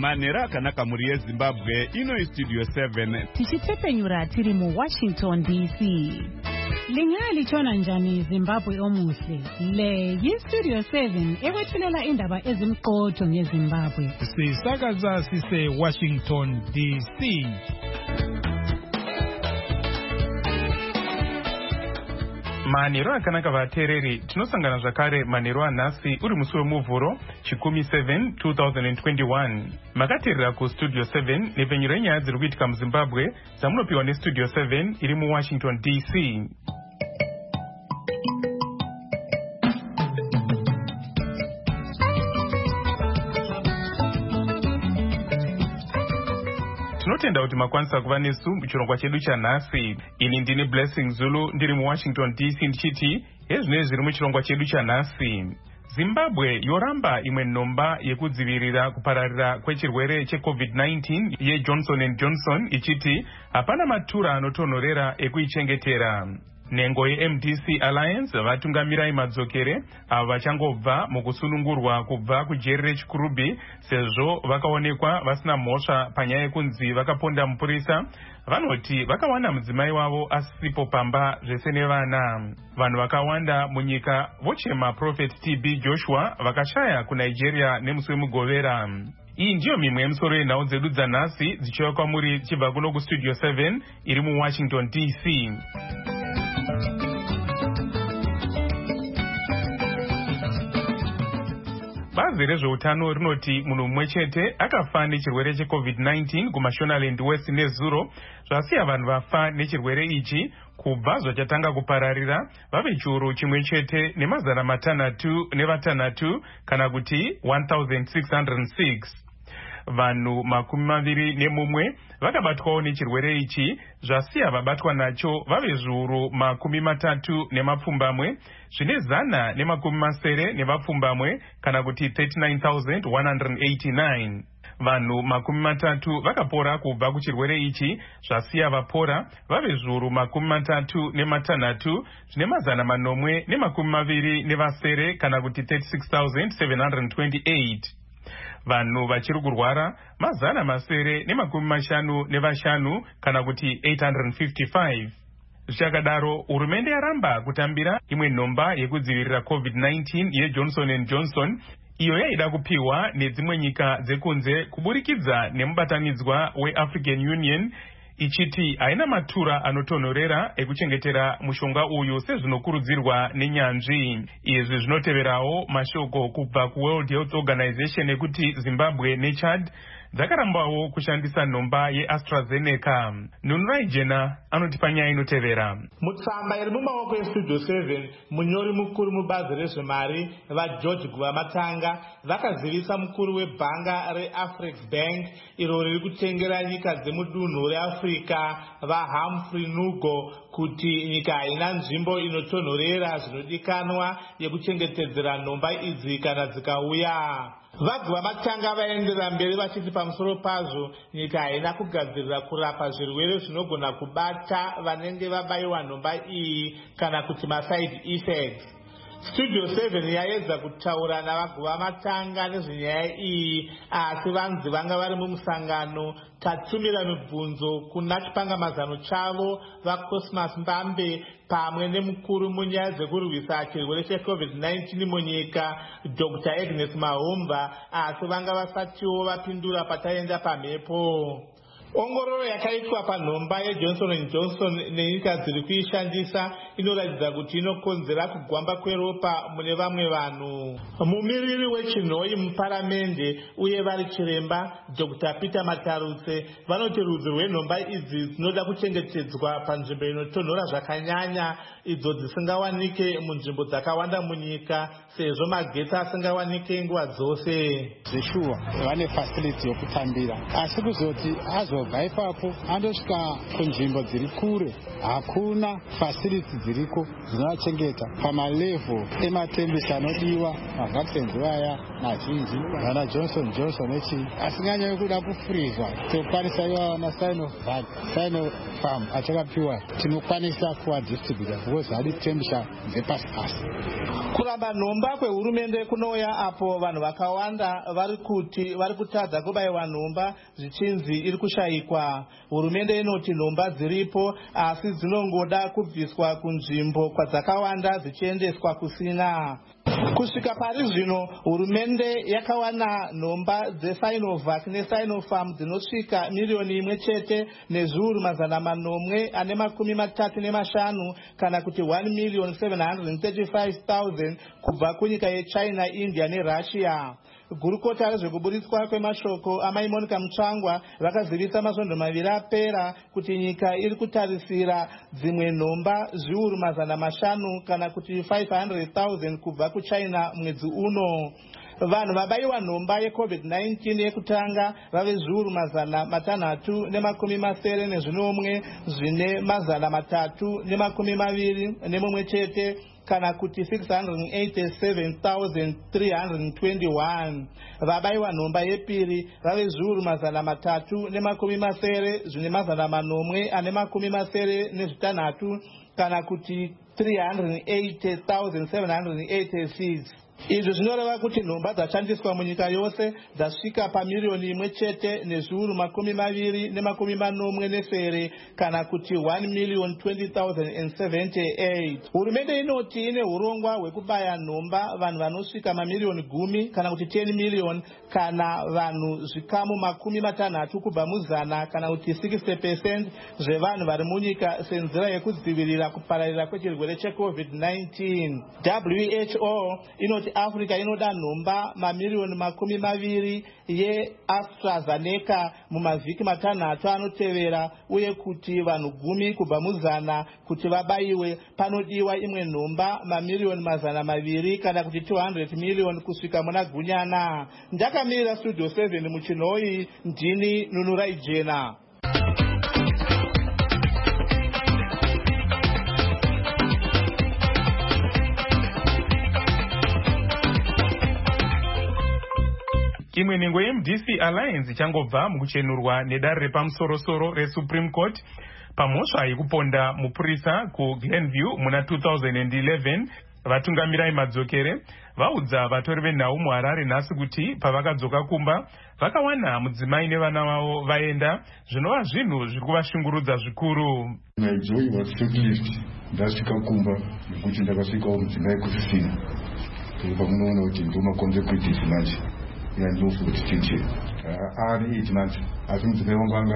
Manera akanaka muri yeZimbabwe ino Studio 7 tichitepenyura tiri mu Washington DC. Lingali chona njani Zimbabwe omuhle. Le yiStudio 7 ekwethulela indaba ezimqotho ngeZimbabwe. Sisakaza sise Washington DC. Manero akanaka vatereri tinosangana zvakare manero anhasi uri musi wemuvhuro chikumi 7 2021 makateerera kuStudio 7 nepenyuro yenyaya dziri kuitika muZimbabwe dzamunopiwa neStudio 7 iri muWashington DC. Tinotenda kuti makwanisa kuva nesu muchirongwa chedu chanhasi. Ini ndini Blessing Zulu ndiri muWashington DC ndichiti hezvinezvi zviri muchirongwa chedu chanhasi. Zimbabwe yoramba imwe nhomba yekudzivirira kupararira kwechirwere cheCovid-19 yeJohnson & Johnson ichiti hapana matura anotonhorera ekuichengetera. Nengo yeMDC Alliance vatungamirai madzokere avo vachangobva mukusunungurwa kubva kujeri rechikurubhi sezvo vakaonekwa vasina mhosva panyaya yekunzi vakaponda mupurisa. Vanoti vakawana mudzimai wavo asipo pamba zvese nevana. Vanhu vakawanda munyika vochema Prophet TB Joshua vakashaya kuNigeria nemusi wemugovera. Iyi ndiyo mimwe yemusoro yenhau dzedu dzanhasi dzichiuya kwamuri chibva kuno kuStudio 7 iri muWashington DC. Bazi rezveutano rinoti munhu mumwe chete akafa nechirwere cheCovid-19 kuMashonaland West neZuro, zvasiya vanhu vafa nechirwere ichi kubva zvachatanga kupararira vave chiuru chimwe chete nemazana matanhatu nevatanhatu kana kuti 1606. Vanhu 21 vakabatwawo nechirwere ichi, zvasiya vabatwa nacho vave zviuru 30 zvine 170 kana kuti 39,189. Vanhu 30 vakapora kubva kuchirwere ichi, zvasiya vapora vave zviuru 36 zvine 120 kana kuti 36,728. Vanhu vachiri kurwara 955 kana kuti 855. Zvichakadaro, hurumende yaramba kutambira imwe nhomba yekudzivirira COVID-19 yeJohnson & Johnson iyo yaida kupiwa nedzimwe nyika dzekunze kuburikidza nemubatanidzwa weAfrican Union ichiti haina matura anotonhorera ekuchengetera mushonga uyu sezvinokurudzirwa nenyanzvi. Izvi zvinoteverawo mashoko kubva kuWorld Health Organization ekuti Zimbabwe neChad dzakarambawo kushandisa nhomba yeAstraZeneca. Nunurai Jena anotipa nyaya inotevera. Mutsamba iri mumaoko eStudio 7, munyori mukuru mubazi rezvemari vaGeorge Guvamatanga vakazivisa mukuru webhanga reAfrixBank iro riri kutengera nyika dzemudunhu reAfrica vaHumphrey Nugo kuti nyika haina nzvimbo inotonhorera zvinodikanwa yekuchengetedzera nhomba idzi kana dzikauya. Vaguvamatanga vaenderera mberi vachiti pamusoro pazvo nyika haina kugadzirira kurapa zvirwere zvinogona kubata vanenge vabayiwa nhomba iyi kana kuti maside effects. Studio 7 yaedza kutaura navaguvamatanga nezvenyaya iyi, asi vanzi vanga vari mumusangano. Tatumira mibvunzo kuna chipangamazano chavo vaCosmas Mbambe pamwe nemukuru munyaya dzekurwisa chirwere cheCovid-19 munyika Dr. Agnes Mahomba, asi vanga vasatiwo vapindura pataenda pamhepo. Ongororo yakaitwa panhomba yeJohnson & Johnson nenyika dziri kuishandisa inoratidza kuti inokonzera kugwamba kweropa mune vamwe vanhu. Mumiriri wechinhoi muparamende uye vari chiremba Dr. Peter Matarutse vanoti rudzi rwenhomba idzi dzinoda kuchengetedzwa panzvimbo inotonhora zvakanyanya, idzo dzisingawanike munzvimbo dzakawanda munyika sezvo magetsi asingawanike nguva dzose. Zveshuwa vane facility yokutambira, asi kuzoti anobva ipapo andosvika kunzvimbo dziri kure, hakuna facility dziriko dzinovachengeta pamalevhel ematembisi anodiwa mavhakisenzi vaya mazhinji vana Johnson Johnson echii asinganyanya kuda kufrizwa tokwanisa iwana Sinopharm achakapiwa tinokwanisa kuadistribhuta because hadi tembisa dzepasi pasi. Kuramba nhomba kwehurumende kunouya apo vanhu vakawanda vari kutadza kubayiwa nhomba zvichinzi iri kushayikwa. Hurumende inoti nhomba dziripo asi dzinongoda kubviswa kunzvimbo kwadzakawanda dzichiendeswa kusina. Kusvika pari zvino hurumende yakawana nhomba dzeSinovac neSinopharm dzinosvika miriyoni imwe chete nezviuru mazana manomwe ane makumi matatu nemashanu kana kuti 1,735,000 kubva kunyika yeChina, India neRussia. Gurukota rezvekuburitswa kwemashoko amai Monica Mutsvangwa vakazivisa masvondo maviri apera kuti nyika iri kutarisira dzimwe nhomba zviuru mazana mashanu kana kuti 500,000 kubva kuChina mwedzi uno. Vanhu vabayiwa nhomba yeCovid-19 yekutanga vave zviuru mazana matanhatu nemakumi masere nezvinomwe zvine mazana matatu nemakumi maviri nemumwe chete kana kuti 687,321. Vabayiwa nhomba yepiri vave zviuru mazana matatu nemakumi masere zvine mazana manomwe ane makumi masere nezvitanhatu kana kuti 380,786. Izvi zvinoreva kuti nhomba dzashandiswa munyika yose dzasvika pamiriyoni imwe chete nezviuru makumi maviri nemakumi manomwe nesere kana kuti 1,020,078. Hurumende inoti ine urongwa hwekubaya nhomba vanhu vanosvika mamiriyoni 10 kana kuti 10 miliyoni kana vanhu zvikamu makumi matanhatu kubva muzana kana kuti 60% zvevanhu vari munyika senzira yekudzivirira kupararira kwechirwere cheCovid-19. WHO inoti Africa inoda nhomba mamiriyoni makumi maviri yeAstraZeneca mumavhiki matanhatu anotevera uye kuti vanhu 10 kubva muzana kuti vabayiwe panodiwa imwe nhomba mamiriyoni mazana maviri kana kuti 200 miliyoni kusvika muna Gunyana. Ndakamirira Studio 7 muchinhoi ndini Nunurai Jena. Imwe nhengo yeMDC Alliance ichangobva mukuchenurwa nedare repamusoro-soro reSupreme Court pamhosva yekuponda mupurisa kuGlenview muna 2011. Vatungamiri madzokere vaudza vatori venhau muHarare nhasi kuti pavakadzoka kumba vakawana mudzimai nevana vavo vaenda, zvinova zvinhu zviri kuvashungurudza zvikuru. Naizoi vasetlist ndasvika kumba nekuti ndakasvikawo mudzimai kusisina pamunoona kuti ndomaconsequences manje yandinofuti ari 8 months asi mudzimai wangu anga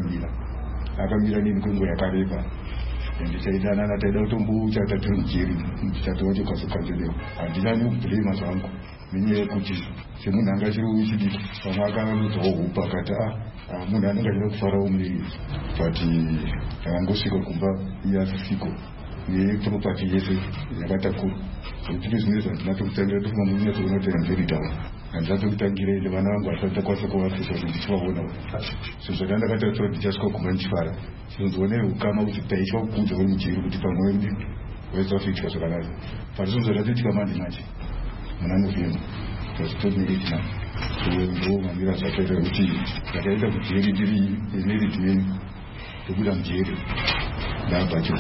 akamira nini kwenguva yakareba ndichaitana taida kutombocha tatiri mujeri ndichatowa chokasukanzelewa handina nekubhurema zvangu nenyaya yekuti semunhu anga chiri uchidiki pamwe akanodzawo hupa akati munhu anenge achida kufarawo muriri but akangosvika kumba iye asisiko nepropati yese yakatakura zvekuti zvimwe zvandina tokutangira tofuma munyatsoona kuti very down handina tokutangira ende vana vangu hasati takwanisa kuvafisa kuti ndichivaonawo so zvakandakataura ndichasvika kumba ndichifara sinonzionei ukama kuti taichwa kukudza uri mujeri kuti pamwe waisafiitika zvakanaka but sinonzodatoitika mandi manje muna November zvazvitori ne8 months so ndo mamira zvakaita kuti ndakaenda kujeri ndiri neridimeni ndokuda mujeri ndabvacho.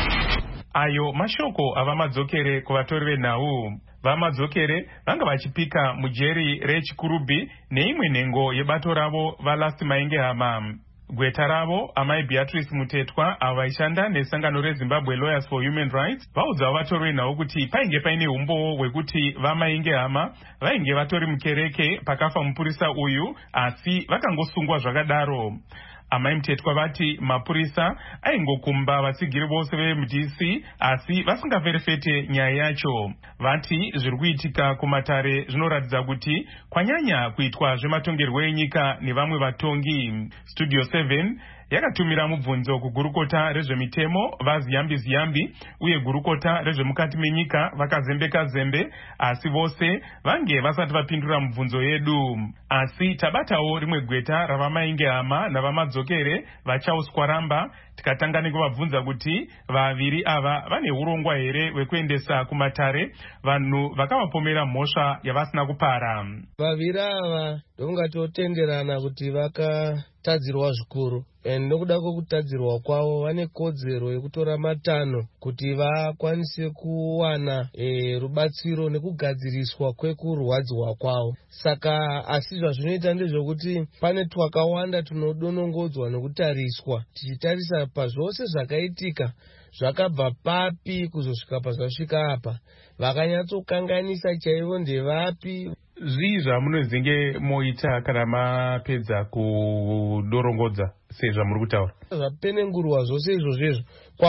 Ayo mashoko ava madzokere kuvatori venhau. Vamadzokere vanga vachipika mujeri reChikurubi neimwe nhengo yebato ravo vaLast Mainge Hama. Gweta ravo amai Beatrice Mutetwa ava vaishanda nesangano reZimbabwe Lawyers for Human Rights vaudza vatori venhau kuti painge paine umbowo hwekuti vaMainge Hama vainge vatori mukereke pakafa mupurisa uyu asi vakangosungwa zvakadaro. Amai Mutetwa vati mapurisa aingokumba vatsigiri vose veMDC asi vasingaferefete nyaya yacho. Vati zviri kuitika kumatare zvinoratidza kuti kwanyanya kuitwa zvematongerwo enyika nevamwe vatongi. Studio 7 yakatumira mubvunzo kugurukota rezvemitemo vaZiyambi Ziyambi uye gurukota rezvemukati menyika vakazembeka zembe, asi vose vange vasati vapindura mubvunzo yedu. Asi tabatawo rimwe gweta ravamainge hama navamadzokere vachauswaramba, tikatanga nekuvabvunza kuti vaviri ava vane urongwa here hwekuendesa kumatare vanhu vakavapomera mhosva yavasina kupara. Vaviri ava ndongatotenderana kuti vakatadzirwa zvikuru, nokuda kwokutadzirwa kwavo vane kodzero yekutora matanho kuti vakwanise kuwana rubatsiro nekugadziriswa kwekurwadziwa kwavo. Saka asi zvazvinoita ndezvokuti pane twakawanda tunodonongodzwa nekutariswa, tichitarisa pazvose zvakaitika zvakabva papi kuzosvika pazvasvika apa, vakanyatsokanganisa chaivo ndevapi. Zvii zvamunozenge moita kana mapedza kudorongodza sezvamuri kutaura? Zvapenengurwa zvose izvozvo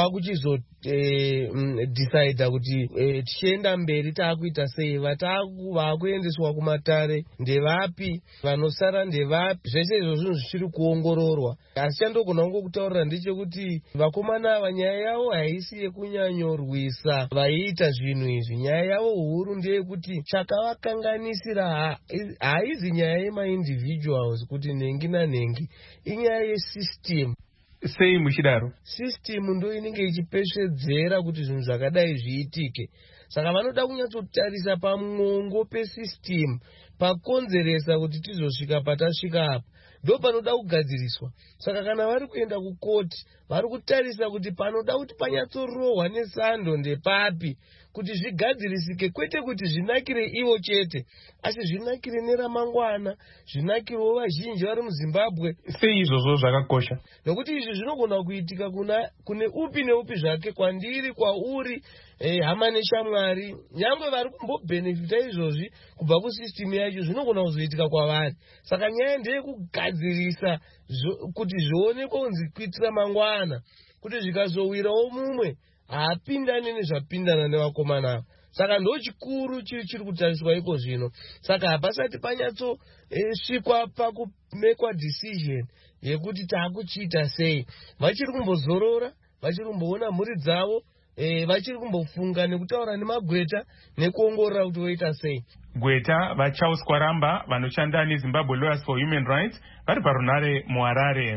kwakuchizodecida kuti tichienda mberi taakuita sei, vakuendeswa kumatare ndevapi, vanosara ndevapi, zvese izvozvo zvichiri kuongororwa. Asi chandogona kutaurira ndechekuti vakomana ava nyaya yavo haisi yekunyanyorwisa vaiita zvinhu izvi. Nyaya yavo huru ndeyekuti chakavakanganisira haizi nyaya yemaindividuals kuti nhengi nanhengi, inyaya yesystem. Sei muchidaro? System ndo inenge ichipeshedzera kuti zvinhu zvakadai zviitike. Saka vanoda kunyatsotarisa pamwongo pesystem pakonzeresa kuti tizosvika patasvika apa, ndo panoda kugadziriswa. Saka kana vari kuenda kukoti vari kutarisa kuti panoda kuti panyatsorohwa nesando ndepapi kuti zvigadzirisike, kwete kuti zvinakire ivo chete asi zvinakire neramangwana, zvinakirewo vazhinji vari muZimbabwe. Sei izvozvo zvakakosha? Nokuti izvi zvinogona kuitika kune upi neupi zvake, kwandiri, kwauri, hama neshamwari. Nyangwe vari kumbobhenefita izvozvi kubva kusystem yacho zvinogona kuzoitika kwavari. Saka nyaya ndeyekugadzirisa kuti zvionekwe kunzi kuitira mangwana, kuti zvikazowirawo mumwe haapindane nezvapindana nevakomana. Saka ndo chikuru chiri kutariswa iko zvino. Saka hapasati panyatsosvikwa pakumekwa decision yekuti taakuchiita sei. Vachiri kumbozorora, vachiri kumboona mhuri dzavo, vachiri kumbofunga nekutaura nemagweta nekuongorora kuti voita sei. Gweta vachauswaramba vanoshanda neZimbabwe Lawyers for Human Rights vari parunare muHarare.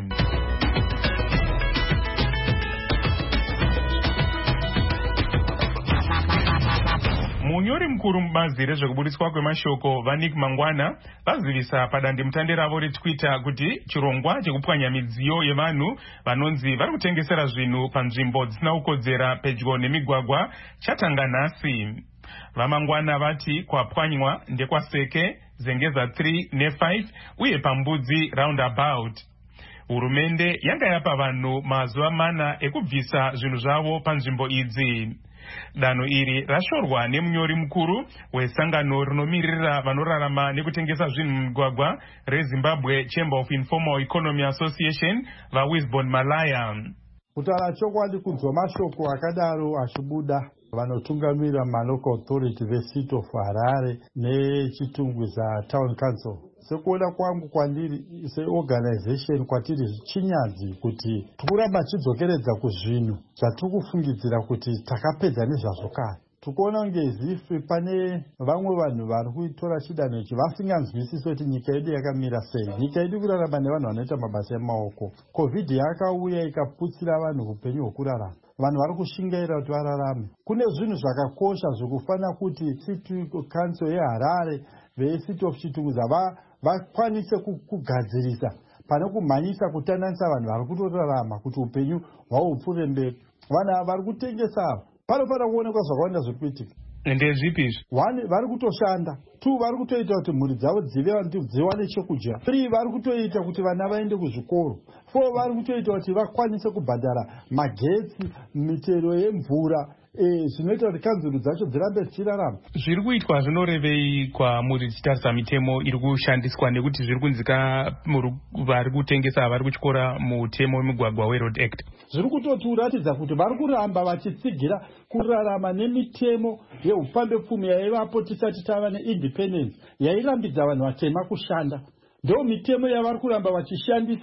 Munyori mukuru mubazi rezvekubudiswa kwemashoko vaNick Mangwana vazivisa padandemutande ravo reTwitter kuti chirongwa chekupwanya midziyo yevanhu vanonzi vari kutengesera zvinhu panzvimbo dzisina kukodzera pedyo nemigwagwa chatanga nhasi. VaMangwana vati kwapwanywa ndekwaseke, Zengeza 3 ne5 uye pambudzi roundabout. Hurumende yanga yapa vanhu mazuva 4 ekubvisa zvinhu zvavo panzvimbo idzi. Danho iri rashorwa nemunyori mukuru wesangano rinomiririra vanorarama nekutengesa zvinhu mumigwagwa reZimbabwe Chamber of Informal Economy Association vaWisbon Malaya. Kutaura chokwadi kunzwa mashoko akadaro achibuda vanotungamirira malocal authority veCity of Harare nechitungwiza Town Council. Sekuona kwangu kwandiri seorganization kwatiri chinyazi kuti tikuramba chidzokeredza kuzvinhu zvatiri kufungidzira kuti takapedza nezvazvo kare. Tikuona ngezifi pane vamwe vanhu vari kuitora chidanho ichi vasinganzwisisi kuti nyika yedu yakamira sei. Nyika yedu kurarama nevanhu vanoita mabasa emaoko. COVID yakauya ikaputsira vanhu upenyu hwekurarama. Vanhu vari kushingaira kuti vararame. Kune zvinhu zvakakosha zvokufana kuti City Council yeHarare veCity of Chitungwiza vakwanise kugadzirisa pane kumhanyisa kutandanisa vanhu vari kutorarama kuti upenyu hwavo hupfuure mberi. Vanhu ava vari kutengesa panofanira kuonekwa zvakawanda zviri kuitika. Ndezvipi izvi? 1 vari kutoshanda, 2 vari kutoita kuti mhuri dzavo dziwane chekudya, 3 vari kutoita kuti vana vaende kuzvikoro, 4 vari kutoita kuti vakwanise kubhadhara magetsi, mitero yemvura, zvinoita kuti kanzuru dzacho dzirambe dzichirarama. Zviri kuitwa zvinorevei kwamuri tichitarisa mitemo iri kushandiswa, nekuti zviri kunzika vari kutengesa vari kutyora mutemo wemigwagwa weRoad Act? Zviri kutotiratidza kuti vari kuramba vachitsigira kurarama nemitemo yeupambepfumi yaivapo tisati tava neindependence yairambidza vanhu vatema kushanda. Ndo mitemo yavari kuramba vachishandisa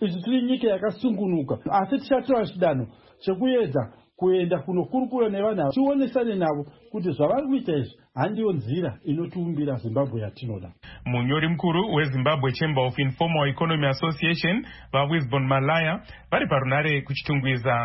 isu tiri nyika yakasungunuka, asi tichatora chidanho chekuedza kuenda kunokurukura nevana tionesane navo kuti zvavari kuita izvi handiyo nzira inotiumbira Zimbabwe yatinoda. Munyori mkuru weZimbabwe Chamber of Informal Economy Association vaWisbon Malaya vari parunare kuchitungwiza.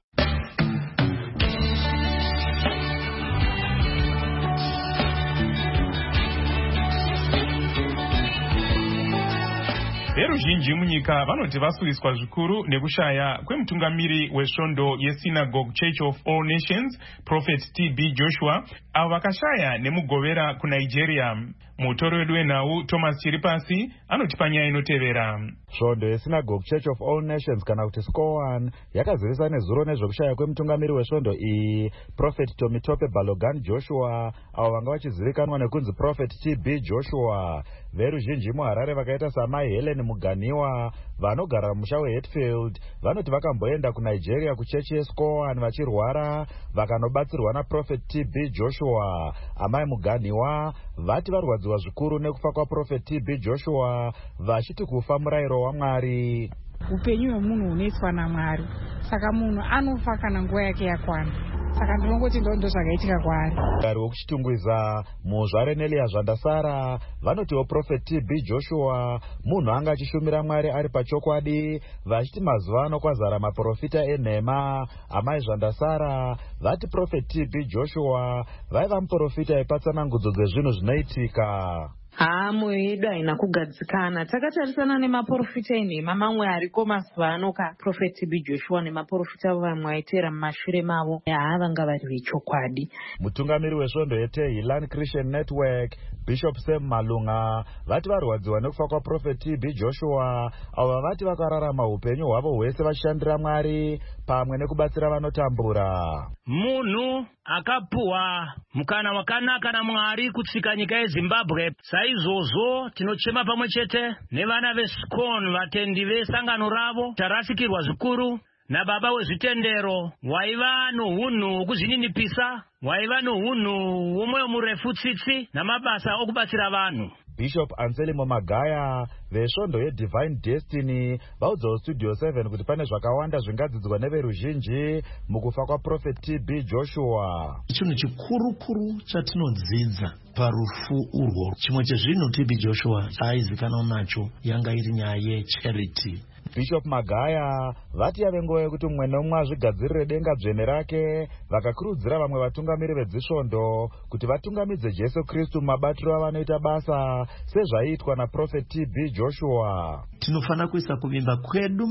Veruzhinji munyika vanoti vasuwiswa zvikuru nekushaya kwemutungamiri wesvondo yeSynagogue Church of All Nations Prophet T.B. Joshua avo vakashaya nemugovera kuNigeria. Mutori wedu wenhau Thomas Chiripasi anoti panyaya inotevera. Svondo yeSynagogue Church of All Nations kana kuti SCOAN yakazivisa nezuro nezvekushaya kwemutungamiri wesvondo iyi Prophet Tomitope Balogan Joshua avo vanga vachizivikanwa nekunzi Prophet T.B. Joshua. Veruzhinji muHarare vakaita samai Helen Muganiwa vanogara musha weHatfield vanoti vakamboenda kuNigeria kuchechi yeSCOAN vachirwara vakanobatsirwa naProphet T.B. Joshua. Amai Muganiwa vati varwadziwa zvikuru nekufa kwaProphet T.B. Joshua vachiti kufa murayiro waMwari. Upenyu hwemunhu hunoiswa naMwari, saka munhu anofa kana nguva yake yakwana. Saka ndinongoti ndo zvakaitika kwaari. Gari wokuchitungwiza muzvare Nelia Zvandasara vanotiwo Prophet T.B. Joshua munhu anga achishumira Mwari ari pachokwadi vachiti mazuva ano kwazara maprofita enhema. Amai Zvandasara vati Prophet T.B. Joshua vaiva muprofita aipatsanangudzo dzezvinhu zvinoitika. Moyo yedu haina kugadzikana. Takatarisana nemaprofita enhema mamwe ariko mazuva ano Prophet T.B. Joshua nemaprofita vamwe aitera mumashure mavo vanga vari vechokwadi. Mutungamiri wesvondo yeTehilani Christian Network Bishop Sam Malunga vati varwadziwa nekufa kwaProphet T.B. Joshua avo vati vakararama upenyu hwavo hwese vachishandira Mwari pamwe nekubatsira vanotambura. Munhu akapuwa mukana wakanaka naMwari kutsika nyika yeZimbabwe. Saizvozvo tinochema pamwe chete nevana veSCOAN vatendi vesangano ravo tarasikirwa zvikuru nababa wezvitendero waiva nohunhu hwekuzvininipisa, waiva nohunhu hwomwoyo murefu tsitsi namabasa okubatsira vanhu. Bishop Anselmo Magaya vesvondo yeDivine Destiny vaudzawo Studio 7 kuti pane zvakawanda zvingadzidzwa neveruzhinji mukufa kwaProphet T.B. Joshua. Chinhu chikuru chatinodzidza parufu urwo, chimwe chezvinhu T.B. Joshua aizikanwa nacho yanga iri nyaya yecharity. Bishop Magaya vati yave nguva yekuti mumwe nomumwe azvigadzirire denga dzvene rake vakakurudzira vamwe vatungamiri vedzisvondo kuti vatungamidze Jesu Kristu mumabatiro avanoita basa sezvaiitwa naProphet T.B. Joshua. Tinofana kuisa kuvimba kwedu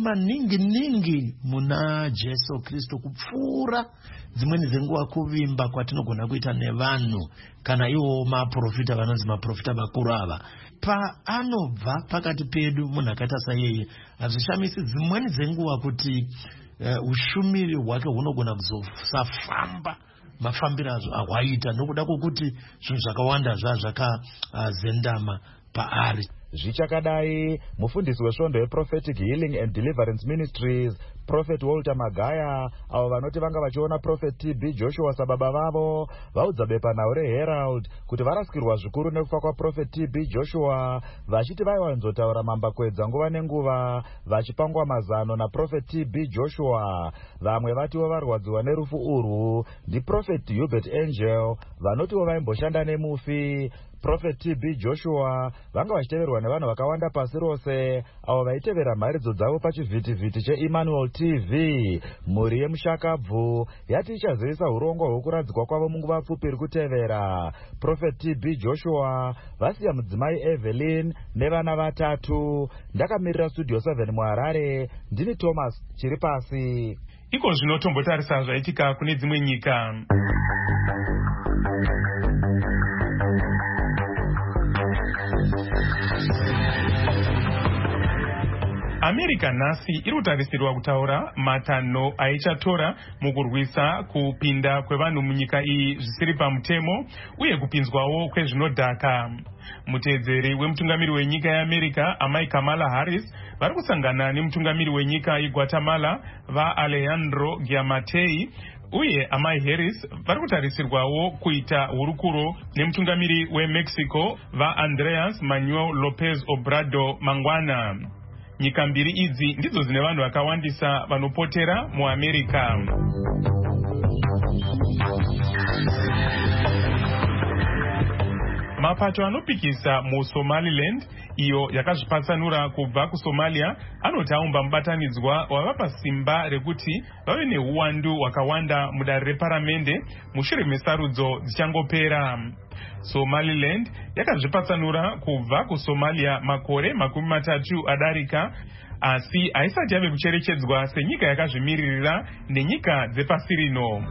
maningi muna Jesu Kristu kupfuura dzimweni dzenguva kuvimba kwatinogona kuita nevanhu kana iwo maprofita vanonzi maprofita vakuru ava. Paanobva pakati pedu munhu akaita saiyeye hazvishamisi dzimweni dzenguva kuti ushumiri hwake hunogona kuzosafamba mafambiro azvo ahwaita nokuda kwokuti zvinhu zvakawanda zvakazendama paari. Zvichakadai mufundisi wesvondo yeProphetic Healing and Deliverance Ministries Prophet Walter Magaya avo vanoti vanga vachiona Prophet T.B. Joshua sababa vavo vaudza bepanhau reHerald kuti varasikirwa zvikuru nekufa kwaProphet T.B. Joshua vachiti vaiwanzotaura mambakwedza nguva nenguva vachipangwa mazano naProphet T.B. Joshua. Vamwe vatiwo varwadziwa nerufu urwu ndiProphet Hubert Angel vanotiwo vaimboshanda nemufi. Prophet T.B. Joshua vanga vachiteverwa nevanhu vakawanda pasi rose avo vaitevera mharidzo dzavo pachivhitivhiti cheEmmanuel TV. Mhuri yemushakabvu yati ichazivisa urongwa hwekuradzikwa kwavo munguva pfupi iri kutevera. Prophet T.B. Joshua vasiya mudzimai Evelyn nevana vatatu. Ndakamirira Studio 7 muHarare ndini Thomas Chiripasi. Iko zvinotombotarisa zvaitika kune dzimwe nyika. America nhasi iri kutarisirwa kutaura matanho aichatora mukurwisa kupinda kwevanhu munyika iyi zvisiri pamutemo uye kupinzwawo kwezvinodhaka. Muteedzeri wemutungamiri wenyika yeAmerica amai Kamala Harris vari kusangana nemutungamiri wenyika yeGuatemala vaAlejandro Giammattei uye amai Harris vari kutarisirwawo kuita hurukuro nemutungamiri weMexico vaAndrés Manuel López Obrador mangwana. Nyika mbiri idzi ndidzo dzine vanhu vakawandisa vanopotera muAmerica. Mapato anopikisa muSomaliland iyo yakazvipatsanura kubva kuSomalia anoti aumba mubatanidzwa wavapa simba rekuti vave neuwandu hwakawanda mudare reparamende mushure mesarudzo dzichangopera. Somaliland yakazvipatsanura kubva kuSomalia makore 30 adarika, asi haisati yave kucherechedzwa senyika yakazvimiririra nenyika dzepasi rino.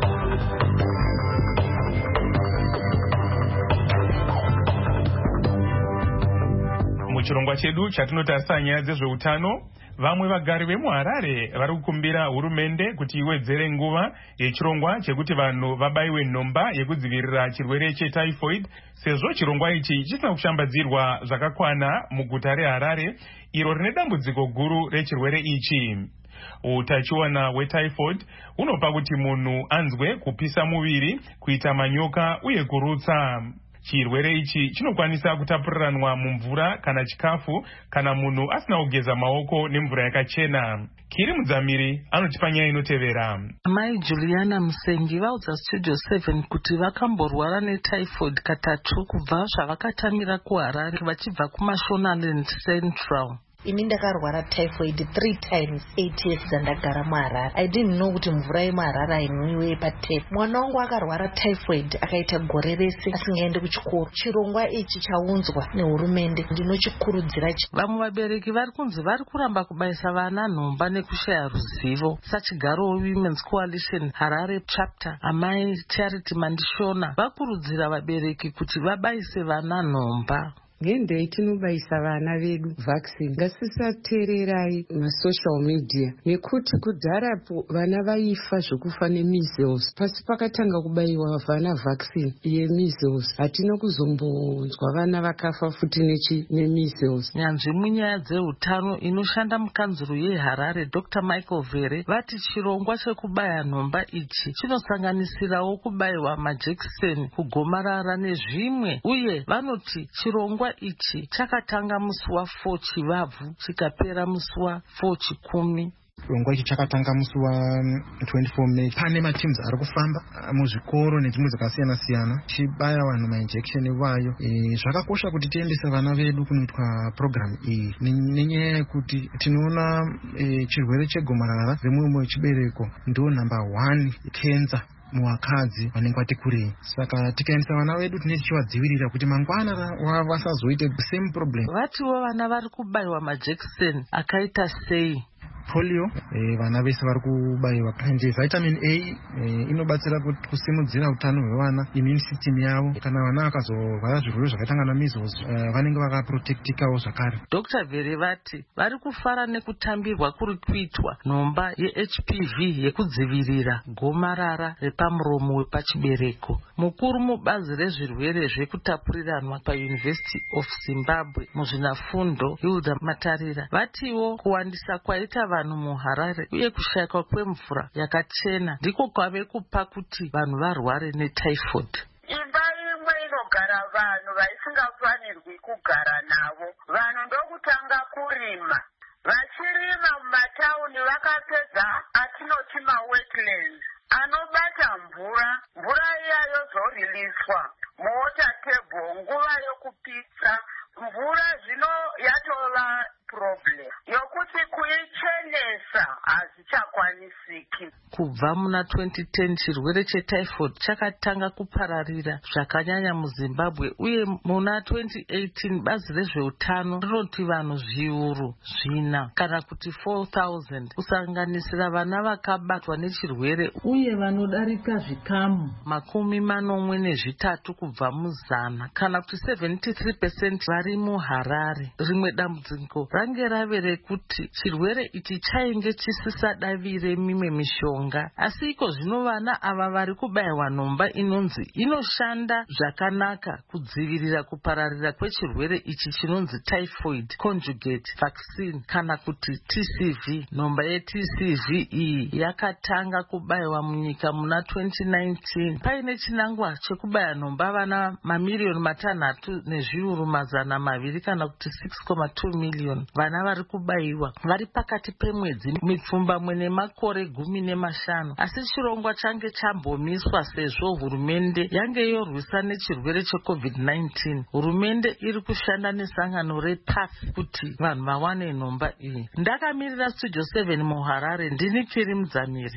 Muchirongwa chedu chatinotarisa nyaya dzezveutano, vamwe vagari vemuHarare vari kukumbira hurumende kuti iwedzere nguva yechirongwa chekuti vanhu vabaiwe nhomba yekudzivirira chirwere chetyphoid, sezvo chirongwa ichi chisina kushambadzirwa zvakakwana muguta reHarare iro rine dambudziko guru rechirwere ichi. Utachiona hwetyphoid hunopa kuti munhu anzwe kupisa muviri, kuita manyoka uye kurutsa. Chirwere ichi chinokwanisa kutapuriranwa mumvura kana chikafu kana munhu asina kugeza maoko nemvura yakachena. Kiri Mudzamiri anotipa nyaya inotevera. Mai Juliana Musengi vaudza Studio 7 kuti vakamborwara netyphoid katatu kubva zvavakatamira kuHarare vachibva kuMashonaland Central. Ini ndakarwara typhoid 3 times 8 years dzandagara muHarare. I didn't know kuti mvura yemuHarare hainwiwe patap. Mwana wangu akarwara typhoid akaita gore rese asingaendi kuchikoro. Chirongwa ichi chaunzwa nehurumende ndinochikurudzira. Vamwe vabereki vari kunzi vari kuramba kubaisa vana nhomba nekushaya ruzivo. Sachigaro Women's Coalition Harare Chapter Amai Charity Mandishona vakurudzira vabereki kuti vabaise vana nhomba. Ngendei tinobaisa vana vedu vaccine ngasisateererai masocial media nekuti kudharapo vana vaifa zvokufa nemeasles pasi pakatanga kubaiwa vana vaccine yemeasles. Hatina kuzombonzwa vana vakafa futi nemeasles. Nyanzvi munyaya dzeutano inoshanda mukanzuru yeHarare Dr. Michael Vere vati chirongwa chekubaya nhomba ichi chinosanganisirawo kubaiwa majekiseni, kugomarara nezvimwe, uye vanoti chirongwa ichi chakatanga musi wa4 Chivabvu chikapera musi wa4 Chikumi. Chirongwa ichi chakatanga musi wa24 May. Pane matims ari kufamba muzvikoro nedzimwe dzakasiyana siyana chibaya vanhu mainjection iwayo. Zvakakosha kuti tiendese vana vedu kunoitwa program iyi nenyaya yekuti tinoona chirwere chegomarara remwoyo wechibereko ndo number 1 cancer muwakadzi vanenge vati kurei. Saka tikaendesa vana vedu tinenge tichivadzivirira kuti mangwana vasazoite same problem. Vatiwo vana vari kubaiwa majekiseni akaita sei? Polio, vana vese vari kubaiwa. Vitamin A inobatsira kusimudzira utano hwevana, immune system yavo. Kana vana vakazorwara zvirwere zvakaita na measles vanenge vakaprotectikawo zvakare. Dr. Vere vati vari kufara nekutambirwa kuri kuitwa nhomba yeHPV yekudzivirira gomarara repamuromo wepachibereko. Mukuru mubazi rezvirwere zvekutapuriranwa paUniversity of Zimbabwe muzvinafundo Hilda Matarira vatiwo kuwandisa kwaita vanhu muHarare uye kushayikwa kwemvura yakachena ndiko kwave kupa kuti vanhu varware netyphoid. Imba imwe inogara vanhu vaisingafanirwi kugara navo. Vanhu ndokutanga kurima. Vachirima mumatauni vakapedza atinoti mawetlands anobata mvura. Mvura iya yozoriliswa muwater table nguva yokupisa. Mvura zvino yatova problem yokuti kuichenesa hazvichakwanisiki. Kubva muna 2010 chirwere chetyphoid chakatanga kupararira zvakanyanya muZimbabwe, uye muna 2018 bazi rezveutano rinoti vanhu zviuru 4 kana kuti 4,000 kusanganisira vana vakabatwa nechirwere uye vanodarika zvikamu 43 kubva muzana kana kuti 73% vari muHarare. Rimwe dambudziko range rave rekuti chirwere ichi chainge chisisadavire mimwe misha mishonga. Asi iko zvino vana ava vari kubayiwa nhomba inonzi inoshanda zvakanaka kudzivirira kupararira kwechirwere ichi chinonzi typhoid conjugate vaccine kana kuti TCV. Nhomba yeTCV iyi yakatanga kubayiwa munyika muna 2019 paine chinangwa chekubaya nhomba vana mamiliyoni 3,200,000 kana kuti 6.2 miliyoni. Vana vari kubayiwa vari pakati pemwedzi mipfumbamwe nemakore 15. Asi chirongwa change chambomiswa sezvo hurumende yange yorwisa nechirwere cheCovid-19. Hurumende iri kushanda nesangano rePATH kuti vanhu vawane nhomba iyi. Ndakamirira Studio 7 muHarare, ndini Pfiri Mudzamiri.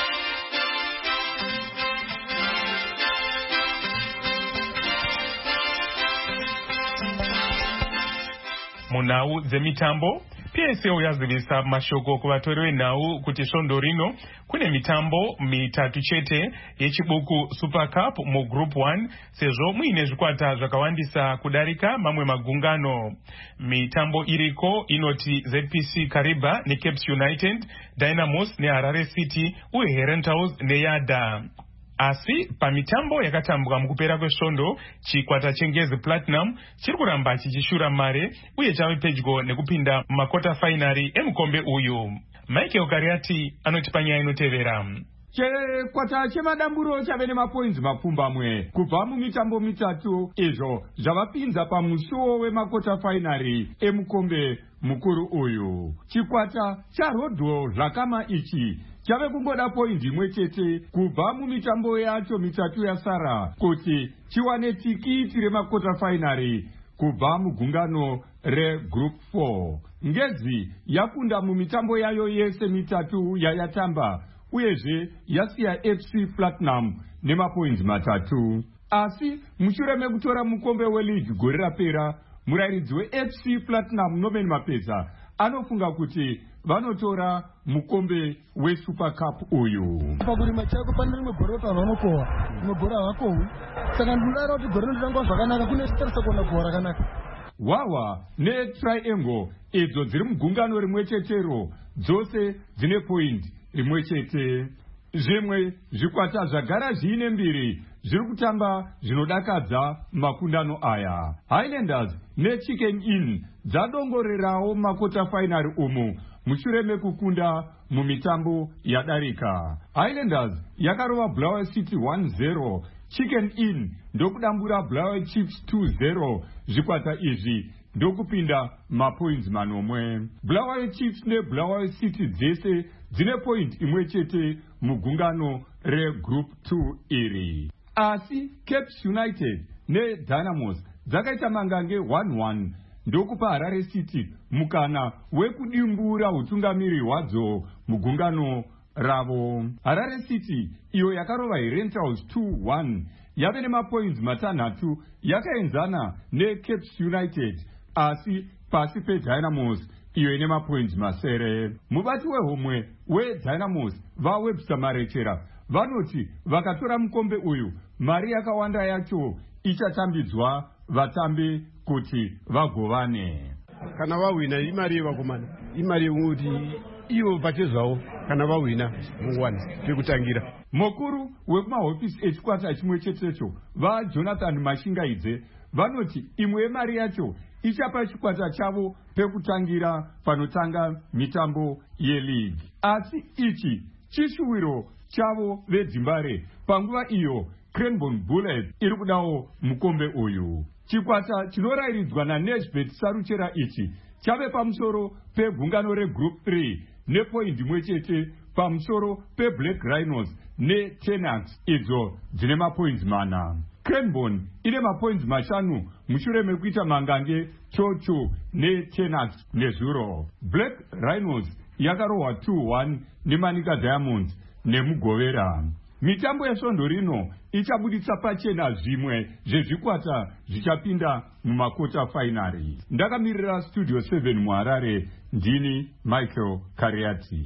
Munhau dzemitambo, PSL yazivisa mashoko kuvatori venhau kuti svondo rino kune mitambo mitatu chete yechibuku Super Cup muGroup 1 sezvo muine zvikwata zvakawandisa kudarika mamwe magungano. Mitambo iriko inoti ZPC Kariba neCapes United, Dynamos neHarare City uye Herentals neYada. Asi pamitambo yakatambwa mukupera kwesvondo, chikwata chengezi Platinum chiri kuramba chichishura mare uye chave pedyo nekupinda mumakota fainari emukombe uyu. Michael Kariati anoti panyaya inotevera. Chikwata chemadamburo chave nemapoints mapfumbamwe kubva mumitambo mitatu izvo zvavapinza pamusuwo wemakota fainari emukombe mukuru uyu. Chikwata chaRodwo Zvakama ichi chave kungoda poindi imwe chete kubva mumitambo yacho mitatu yasara kuti chiwane tikiti remakota fainari kubva mugungano reGroup 4. Ngezi yakunda mumitambo yayo yese mitatu yayatamba uyezve yasiya FC Platinum nemapoints matatu. Asi mushure mekutora mukombe weLeague gore rapera, murairidzi weFC Platinum Norman Mapeza anofunga kuti vanotora mukombe weSuper Cup uyu. Pakurima chako pane rimwe gore pavanokohwa, rimwe gore havakohwi. Saka ndinodaro kuti gore rinotangwa zvakanaka, kune chitarisa kuona kuhwa rakanaka. Wawa neTriangle idzo dziri mugungano rimwe chetero dzose dzine point rimwe chete. Zvimwe zvikwata zvagara zviine mbiri zviri kutamba zvinodakadza makundano aya. Highlanders neChicken Inn dzadongorerawo makota fainari umu mushure mekukunda mumitambo yadarika. Highlanders yakarova Bulawayo City 1-0, Chicken Inn ndokudambura Bulawayo Chiefs 2-0. Zvikwata izvi ndokupinda mapoints manomwe. Bulawayo Chiefs neBulawayo City dzese dzine point imwe chete mugungano reGroup 2 iri. Asi Capes United neDynamos dzakaita mangange 1-1 ndokupa Harare City mukana wekudimbura utungamiri hwadzo mugungano ravo. Harare City iyo yakarova Herentals 2-1 yave nemapoints matanhatu yakaenzana neCapes United asi pasi peDynamos iyo ine mapoints masere. Mubati wehomwe weDynamos vaWebster Marechera vanoti vakatora mukombe uyu mari yakawanda yacho ichatambidzwa vatambi kuti vagovane. Kana vawina imari yevakomana, imari yekuti ivo pachezvavo kana vawina mungwani pekutangira. Mukuru wekumahofisi echikwata chimwe chetecho vaJonathan Mashingaidze vanoti imwe yemari yacho ichapa chikwata chavo pekutangira panotanga mitambo yeLeague. Asi ichi chishuwiro chavo veDzimbare panguva iyo Cranbourne Bullets iri kudawo mukombe uyu. Chikwata chinorayiridzwa naNesbet Saruchera ichi chave pamusoro pegungano reGroup 3 nepoint imwe chete pamusoro peBlack Rhinos neTenaks idzo dzine mapoints mana. Cranbourne ine mapoints 5 mushure mekuita mangange chocho neTenaks nezuro. Black Rhinos yakarohwa 2-1 neManika Diamonds nemugovera. Mitambo yesvondo rino ichabuditsa pachena zvimwe zvezvikwata zvichapinda mumakota fainari. Ndakamirira Studio 7 muHarare, ndini Michael Kariati.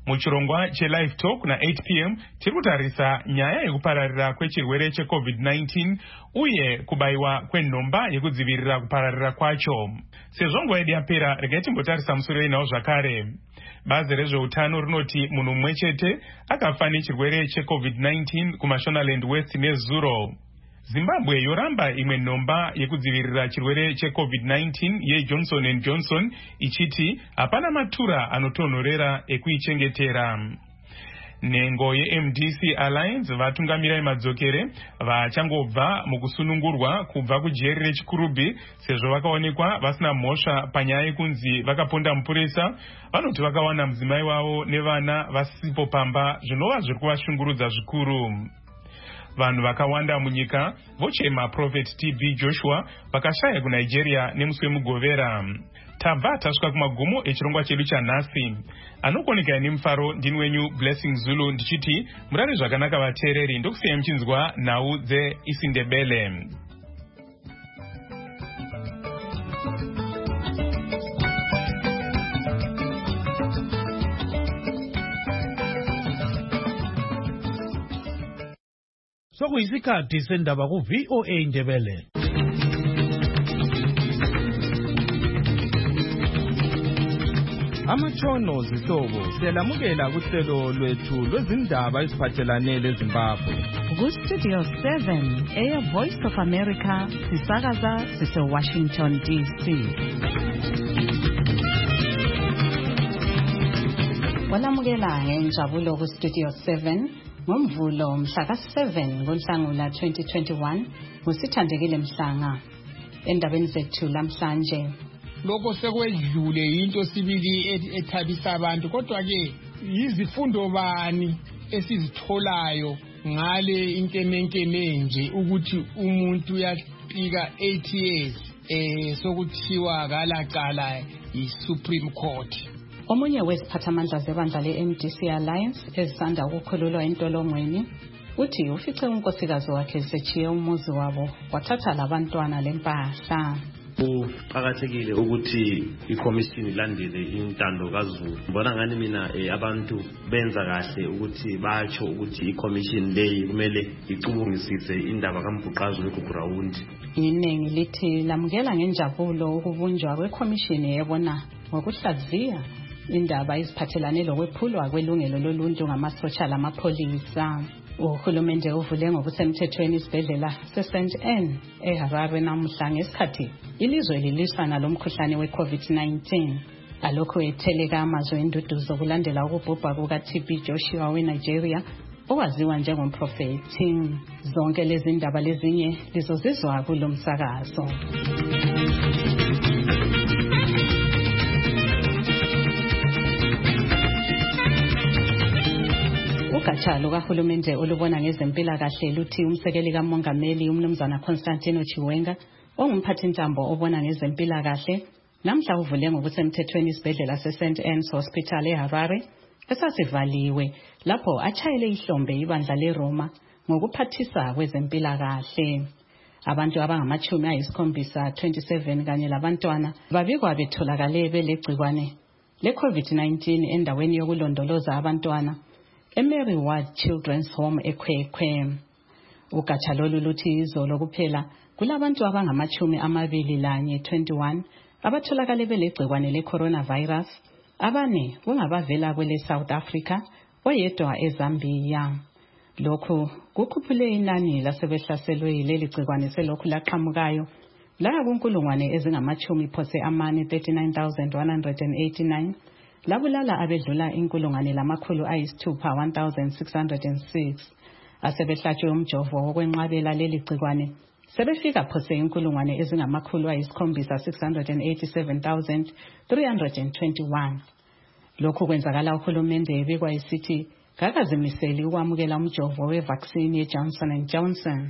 Muchirongwa che-Live Talk na 8 p.m. tirikutarisa nyaya yekupararira kwechirwere che-COVID-19 uye kubayiwa kwenhomba yekudzivirira kupararira kwacho. Sezvo nguva yedu yapera, regai timbotarisa musoro inawo zvakare. Bazi rezveutano rinoti munhu mumwe chete akafa nechirwere che-COVID-19 kuMashonaland West neZuro. Zimbabwe yoramba imwe nhomba yekudzivirira chirwere che-COVID-19 yeJohnson & Johnson ichiti hapana matura anotonhorera ekuichengetera. Nhengo yeMDC Alliance vatungamira madzokere vachangobva mukusunungurwa kubva kujeri rechikurubhi sezvo vakaonekwa vasina mhosva panyaya yekunzi vakaponda mupurisa, vanoti vakawana mudzimai wavo nevana vasipo pamba zvinova zviri kuvashungurudza zvikuru. Vanhu vakawanda munyika vochema Prophet TB Joshua vakashaya kuNigeria nemusi wemugovera. Tabva tasvika kumagumo echirongwa chedu chanhasi. Anokoneka nemufaro ndini wenyu Blessing Zulu ndichiti murare zvakanaka vateereri, ndokusiyai muchinzwa nhau dzeIsindebele. Sokuyisikhathi sendaba ku-VOA Indebele. Amatshono zihlobo siyalamukela kuhlelo lwethu lwezindaba eziphathelane leZimbabwe. Ku-Studio 7 Air Voice of America sisakaza sise-Washington DC. Walamukela ngenjabulo ku-Studio 7 ngomvulo mhla ka-7 ngoNhlangula 2021 ngusithandekile Mhlanga. Endabeni zethu lamhlanje, lokho sekwedlule into sibili ethabisa abantu, kodwa ke yizifundo bani esizitholayo ngale intemenkeme nje ukuthi umuntu uyafika 8 years sokuthiwa akalacala yi-Supreme Court. Omunye weziphathamandla zebandla le-MDC Alliance ezisanda ukukhululwa entolongweni uthi ufice unkosikazi wakhe sechiye umuzi wabo wathatha labantwana lempahla. Kuqakathekile ukuthi iCommission ilandele intando kaZulu. Ngibona ngani mina abantu benza kahle ukuthi batsho ukuthi iCommission leyi kumele icubungisise indaba kaMbhuqazwe ku-ground. Iningi lithi lamukela ngenjabulo ukubunjwa kweCommission ebona ngokuhlaziya indaba eziphathelane lokwephulwa kwelungelo loluntu ngamasotsha lamapholisa. Uhulumende uvule ngokusemthethweni isibhedlela seSt Anne eHarare namuhla ngesikhathi ilizwe lilisana lomkhuhlane we-COVID-19. Alokhu etheleka amazwe enduduzo kulandela ukubhubha kuka-TB Joshua weNigeria owaziwa njengomprofethi. Zonke lezi ndaba lezinye lizozizwa kulo msakazo. Ugatsha lukahulumende olubona ngezempilakahle luthi umsekeli kamongameli umnumzana Constantino Chiwenga ongumphathintambo obona ngezempilakahle namhla uvule ngokusemthethweni isibhedlela seSt Anne's Hospital eHarare esasivaliwe lapho atshayele ihlombe ibandla leRoma ngokuphathisa kwezempilakahle. Abantu abangama-7 27 kanye labantwana babikwa betholakale belegcikwane le-COVID-19 endaweni yokulondoloza abantwana eMary Ward Children's Home eKwekwe. Ugatsha lolu luthi izolo kuphela kulabantu abangama-21 abatholakale belegcikwane le-coronavirus, abane kungabavela kwele South Africa, oyedwa eZambia. Lokhu kukhuphule inani lasebehlaselwe yileli gcikwane selokhu laqhamukayo laya kunkulungwane ezingama-39,189 labulala abedlula inkulungwane lamakhulu ayisithupha 1,606 asebehlatshwe umjovo wokwenqabela leli gcikwane sebefika phose inkulungwane ezingamakhulu ayisikhombisa 687,321. Lokhu kwenzakala uhulumende ebikwa isithi kakazimiseli ukwamukela umjovo wevaccine yeJohnson & Johnson.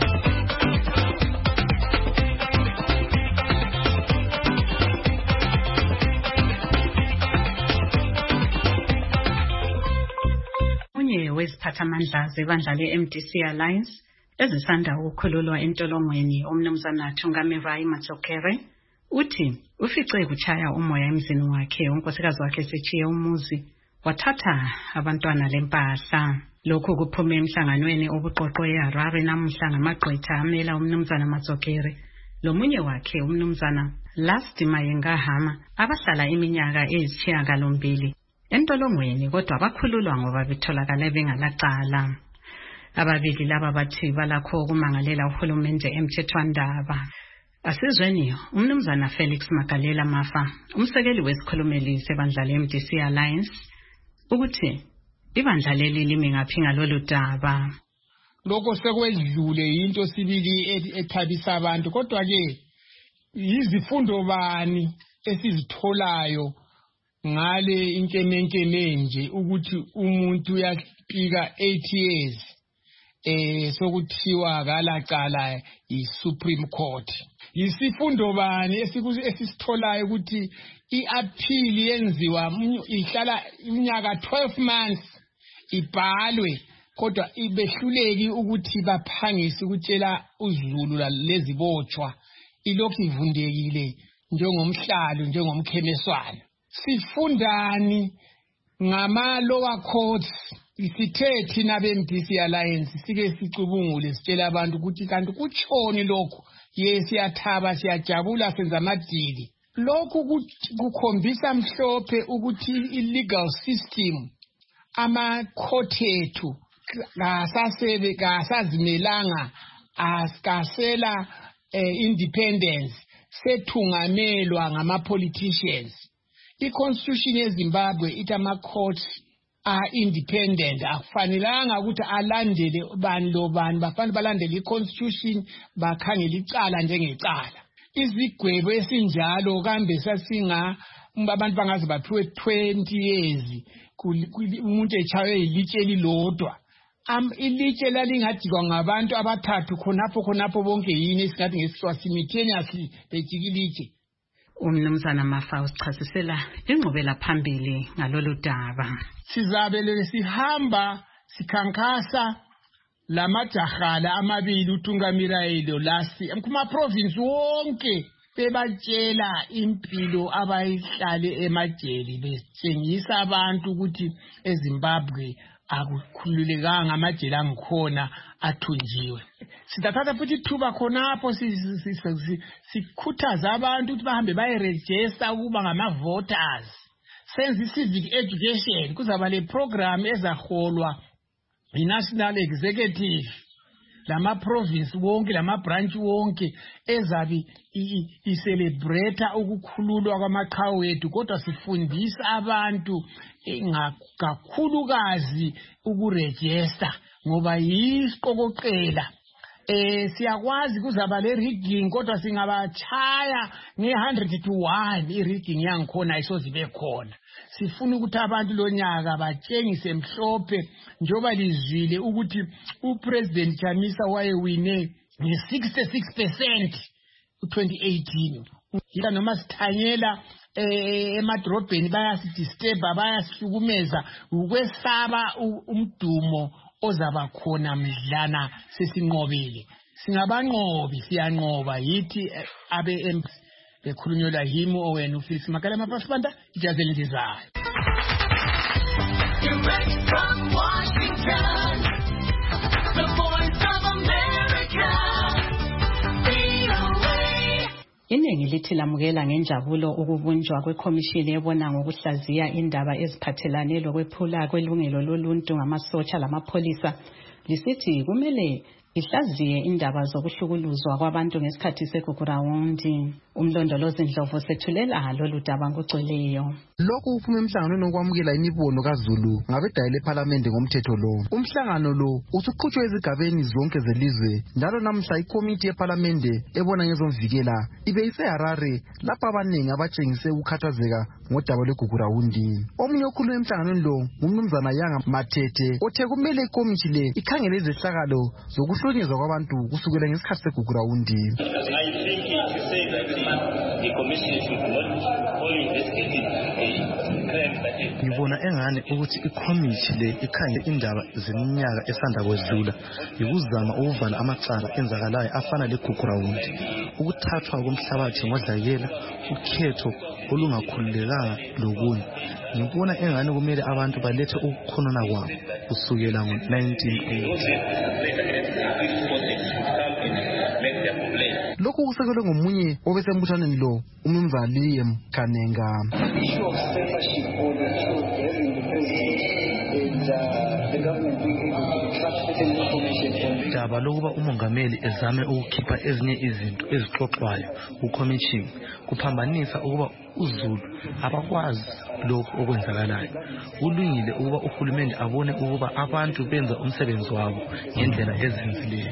Weziphathamandla zebandla le-MDC Alliance ezisanda ukukhululwa entolongweni umnumzana Thungamira Matsokere uthi ufice kuchaya umoya emzini wakhe unkosikazi wakhe sechiye umuzi wathatha abantwana lempahla. Lokhu kuphume emhlanganweni obuqoqwe eHarare namuhla ngamagqwetha amela umnumzana Matsokere lomunye wakhe umnumzana Lasti Mayengahama abahlala iminyaka eyisishiyagalombili entolongweni kodwa bakhululwa ngoba betholakala bengalacala. Ababili laba bathi balakho ukumangalela uhulumende emthethwandaba. Asizweni umnumzana Felix Magalela Mafa, umsekeli wesikhulumeli sebandla le-MDC Alliance, ukuthi ibandla leli limi ngaphi ngalolu daba. Lokho sekwedlule into sibili ethabisa abantu, kodwa ke yizifundo bani esizitholayo ngale inkemenkeme nje ukuthi umuntu uyafika 8 years sokuthiwa kalacala yi-Supreme Court. Yisifundo bani esisitholayo ukuthi i-appeal yenziwa ihlala iminyaka 12 months ibhalwe kodwa ibehluleki ukuthi baphangise ukutshela uZulu lezibotshwa ilokhu ivundekile njengomhlalo njengomkhemeswana. Sifundani ngama lower courts? Isithe thina be-MDC Alliance sike sicubungule sitshela abantu ukuthi kanti kutshoni lokho. Siyathaba siyajabula senza amadili. Lokhu kukhombisa mhlophe ukuthi i-legal system ama-court ethu kasazimelanga asikasela independence sethungamelwa ngama-politicians. I-constitution yeZimbabwe ithi ama-courts are independent, akufanelanga ukuthi alandele bani lobani, bafanele balandele i-constitution bakhangele icala njengecala. Izigwebo esinjalo kambe sasinga abantu bangaze baphiwe 20 years umuntu echawe ilitshe elilodwa. Ilitshe lalingajikwa ngabantu abathathu khonapho bonke yini esingathi ngesiswa simultaneously bejikilitshe. Umnumzana Mafa usichasisela ingqubela phambili ngalolu daba. Sizabelele sihamba sikhankasa lamajahala amabili uTungamirayelo lasi kuma province wonke bebatshela impilo abayihlale emajele betshengisa abantu ukuthi eZimbabwe akukhululekanga amajele angikhona athunjiwe. Sidathatha futhi thuba khonapho sikhuthaza abantu ukuthi bahambe bayeregister ukuba ngama-voters. Senze civic education kuzaba le program ezaholwa i-National Executive lama-province wonke lama-branch wonke ezabi i-celebrate ukukhululwa kwamaqhawe ethu kodwa sifundisa abantu kakhulukazi ukuregister ngoba yisiqokoqela. Siyakwazi kuzaba le rigging kodwa singabachaya nge-100-1 i-rigging yangikhona ayisozibe khona. Sifuna ukuthi abantu lonyaka batshengise mhlophe njoba lizwile ukuthi uPresident Chamisa wayewine nge-66% u-2018. Yila noma sithanyela emadrobheni bayasidisturba bayasihlukumeza ukwesaba umdumo ozaba khona mdlana sesinqobile. Singabanqobi siyanqoba yithi abe-MP bekhulunyelwa yimi owena uFelix Magalela Mafa ijazeli ndizayo. Direct from Washington, the voice of America, VOA. Iningi lithi lamukela ngenjabulo ukubunjwa kwekhomishini ebona ngokuhlaziya indaba eziphathelane lokwephula kwelungelo loluntu ngamasotsha lamapholisa lisithi kumele ihlaziye indaba zokuhlukuluzwa kwabantu ngesikhathi segugurawundi. Umlondolozi Ndlovu sethulela lolu daba ngogcweleyo. Lokhu uphume emhlanganweni wokwamukela imibono kaZulu ngabedala leParliament ngomthetho lo. Umhlangano lo usuqhutshwe ezigabeni zonke zelizwe njalo namhla ikomiti yeParliament ebona ngezomvikela ibe iseHarare lapha abaningi abatshengise ukukhathazeka ngodaba lwegugurawundi. Omunye okhulume emhlanganweni lo ngumnumzana Yanga Matete othe kumele ikomiti le ikhangele izehlakalo zokuhlonyezwa kwabantu kusukela ngesikhathi segugurawundi. Ngibona engane ukuthi ikomiti le ikhangele indaba zeminyaka esanda kwedlula yikuzama ukuvala amacala enzakalayo afana legugurawundi, ukuthathwa komhlabathi ngodlakela, ukhetho olungakhululekanga lokunye. Ngibona engani kumele abantu balethe ukukhonona kwabo kusukela ngo-1980. Lokhu kusekelwe ngomunye obesembuthaneni lo, uMnumzana Liam Kanenga. Daba lokuba umongameli ezame ukukhipha ezinye izinto ezixoxwayo kucommission kuphambanisa ukuba uZulu abakwazi lokho okwenzakalayo. Kulungile ukuba uhulumende abone ukuba abantu benza umsebenzi wabo ngendlela ezinzileyo.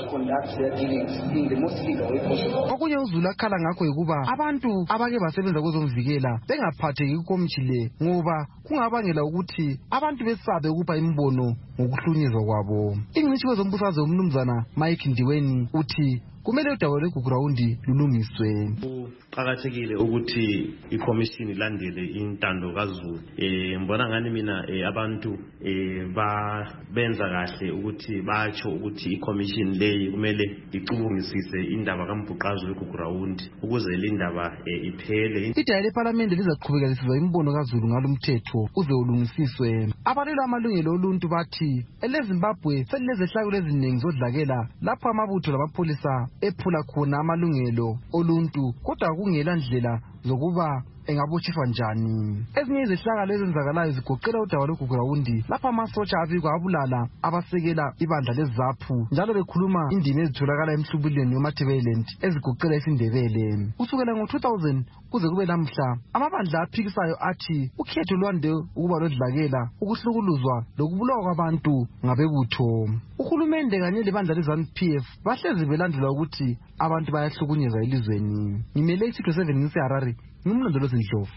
Okunye uZulu akhala ngakho ukuba abantu abake basebenza kwezomvikela bengaphatheki kukomiti le ngoba kungabangela ukuthi abantu besabe ukuba imbono ngokuhlunyezwa kwabo. Ingcitshi kwezombusazwe uMnumzana Mike Ndiweni uthi kumele udaba lweGugurawundi lulungiswe. Kuqakathekile ukuthi iCommission ilandele intando kaZulu. Ngibona ngani mina abantu benza kahle ukuthi batsho ukuthi iCommission leyi kumele icubungisise indaba kaMbhuqazwe weGugurawundi ukuze le ndaba iphele. Idaya leParlamente lizaqhubeka lisizwa imbono kaZulu ngalo mthetho uze ulungisiswe. Abalwela amalungelo oluntu bathi eleZimbabwe selilezehlakalo eziningi zodlakela lapho amabutho lamapholisa ephula khona amalungelo oluntu kodwa kungela ndlela zokuba engabotshwa njani. Ezinye izehlakalo ezenzakalayo zigoqela udaba lweGugurawundi lapha amasotsha abikwa abulala abasekela ibandla leZAPU njalo bekhuluma indimi ezitholakala emhlubulweni weMatabeleland ezigoqela isiNdebele. Kusukela ngo-2000 kuze kube namhla amabandla aphikisayo athi ukhetho lwande ukuba lodlakela ukuhlukuluzwa lokubulawa kwabantu ngabebutho. Uhulumende kanye lebandla leZANU-PF bahlezi belandela ukuthi abantu bayahlukunyezwa elizweni. Ngimele isitho 7 ngiseHarare ngumlondolozi Ndlovu.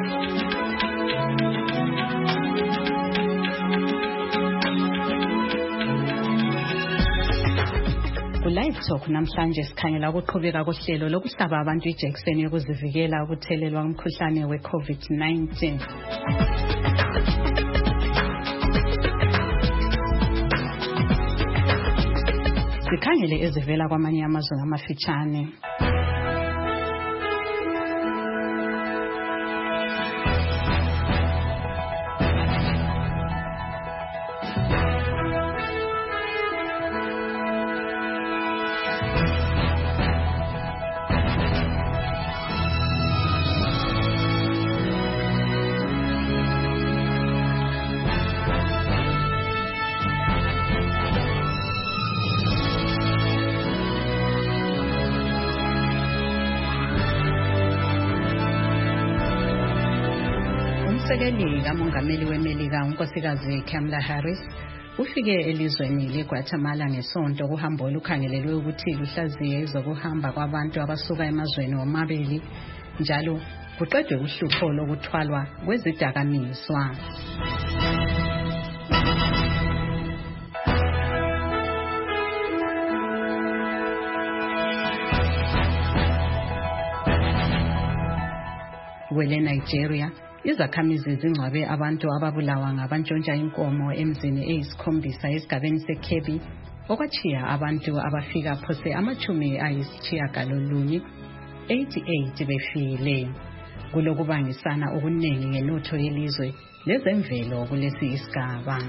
Live Talk namhlanje sikhangela ukuqhubeka kohlelo lokuhlaba abantu ijekiseni yokuzivikela ukuthelelwa umkhuhlane we-COVID-19. Sikhangele ezivela kwamanye amazwe amafitshane. Umsekeli kamongameli weMelika unkosikazi Kamala Harris ufike elizweni leGuatemala ngesonto kuhambo olukhangelelwe ukuthi luhlaziye izokuhamba kwabantu abasuka emazweni omabili njalo kuqedwe uhlupho lokuthwalwa kwezidakamizwa. Kwele Nigeria izakhamizi zingcwabe abantu ababulawa ngabantshontsha inkomo emzini eyisikhombisa esigabeni seKebbi okwachiya abantu abafika phose ama-90 88 befile. Kulokubangisana okuningi ngenotho yelizwe lezemvelo kulesi isigaba.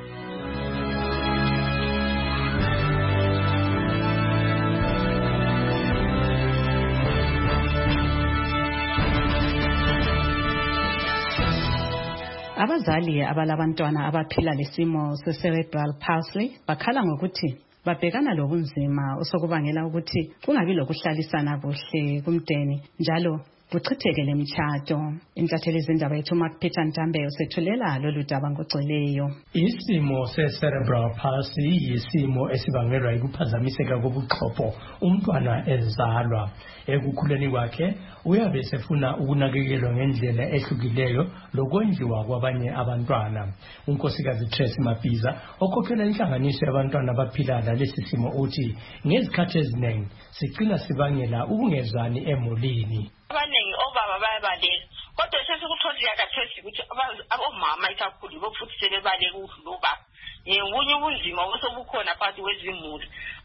Abazali abalabantwana abaphila lesimo se-cerebral palsy bakhala ngokuthi babhekana lobunzima osokubangela ukuthi kungabi lokuhlalisana kuhle kumdeni njalo kuchitheke lemitshato. Intatheli zindaba yethu Peter Ntambe usethulela lolu daba ngogcweleyo. Isimo se-cerebral palsy yisimo esibangelwa ukuphazamiseka kobuchopho umntwana ezalwa. Ekukhuleni kwakhe uyabe sefuna ukunakekelwa ngendlela ehlukileyo lokondliwa kwabanye abantwana. Unkosikazi Tracy Mapiza okhokhela inhlanganiso yabantwana abaphila nalesi simo uthi ngezikhathi eziningi sigcina sibangela ukungezwani emulini. Abaningi obaba bayabaleka kodwa sesikutholile akathesi ukuthi abomama ikakhulu bofuthi sebebaleka ukudlula obaba. Ubunye ubunzima obusobukhona phakathi kwezimuli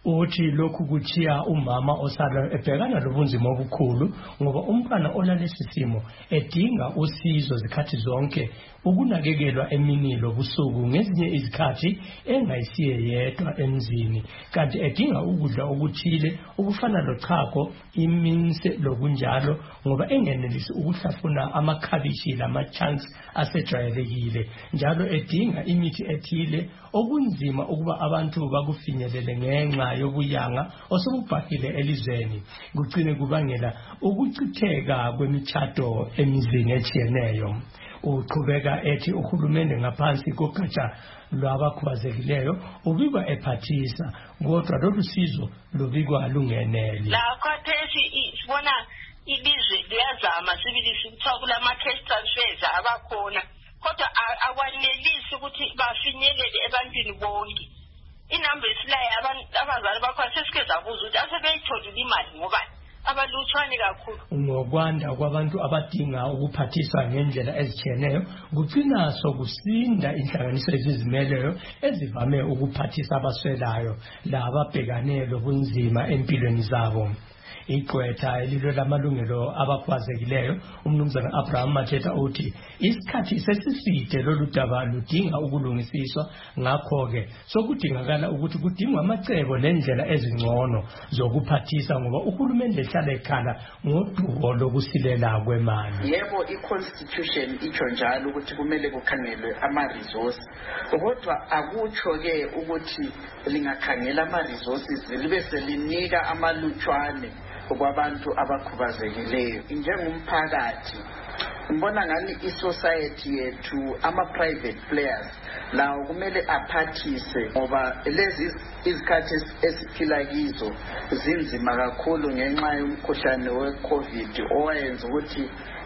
uthi lokhu kuchiya umama osala ebhekana lobunzima obukhulu ngoba umntwana olalesi simo edinga usizo zikhathi zonke ukunakekelwa emini lobusuku ngezinye izikhathi engayisiye yedwa emzini kanti edinga ukudla okuthile ukufana lochago iminse lokunjalo ngoba engenelisi ukuhlafuna amakhabishi lama-chunks asejwayelekile njalo edinga imithi ethile okunzima ukuba abantu bakufinyelele ngenxa yobuyanga osebubhahile elizweni kugcine kubangela ukuchitheka kwemitshato emizini etshiyeneyo. Uqhubeka ethi uhulumende ngaphansi kogatsha lwabakhubazekileyo ubikwa ephathisa kodwa lolu sizo lubikwa lungeneli. La khathesi sibona ilizwe liyazama sibili sikuthiwa kulama-cash transfers abakhona kodwa akwanelisi ukuthi bafinyelele ebantwini bonke. Inamba esilayo abazali bakhona sesike zabuza ukuthi asebeyitholile imali ngobani abalutshwane kakhulu. Ngokwanda kwabantu abadinga ukuphathiswa ngendlela ezitshiyeneyo kugcina sokusinda inhlanganiso ezizimeleyo ezivame ukuphathisa abaswelayo lababhekane lobunzima empilweni zabo. Igqwetha elilwe lamalungelo abakhubazekileyo umnumzana Abraham Mathetha uthi isikhathi sesiside lolu daba ludinga ukulungisiswa ngakho-ke sokudingakala ukuthi kudingwa amacebo nendlela ezingcono zokuphathisa ngoba uhulumende ehlala ekhala ngodubo lokusilela kwemali. Yebo i-constitution itsho njalo ukuthi kumele kukhangelwe ama-resources kodwa akutsho-ke ukuthi lingakhangela ama-resources libe selinika amalutshwane kwabantu abakhubazekileyo. Njengomphakathi ngibona ngani i-society yethu ama-private players lawo kumele aphathise ngoba lezi izikhathi esiphila kizo zinzima kakhulu ngenxa yomkhuhlane we-COVID owayenza ukuthi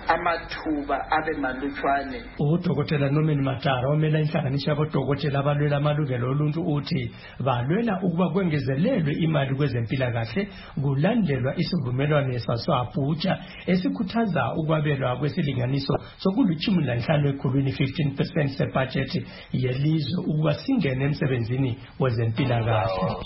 amathuba abe malutshwane. Udokotela Norman Matara omela inhlanganiso yabodokotela abalwela amalungelo oluntu uthi balwela ukuba kwengezelelwe imali kwezempilakahle kulandelwa isivumelwano sase-Abuja esikhuthaza ukwabelwa kwesilinganiso sokulu-15 ekhulwini 15% sebhajethi yelizwe ukuba singene emsebenzini wezempilakahle.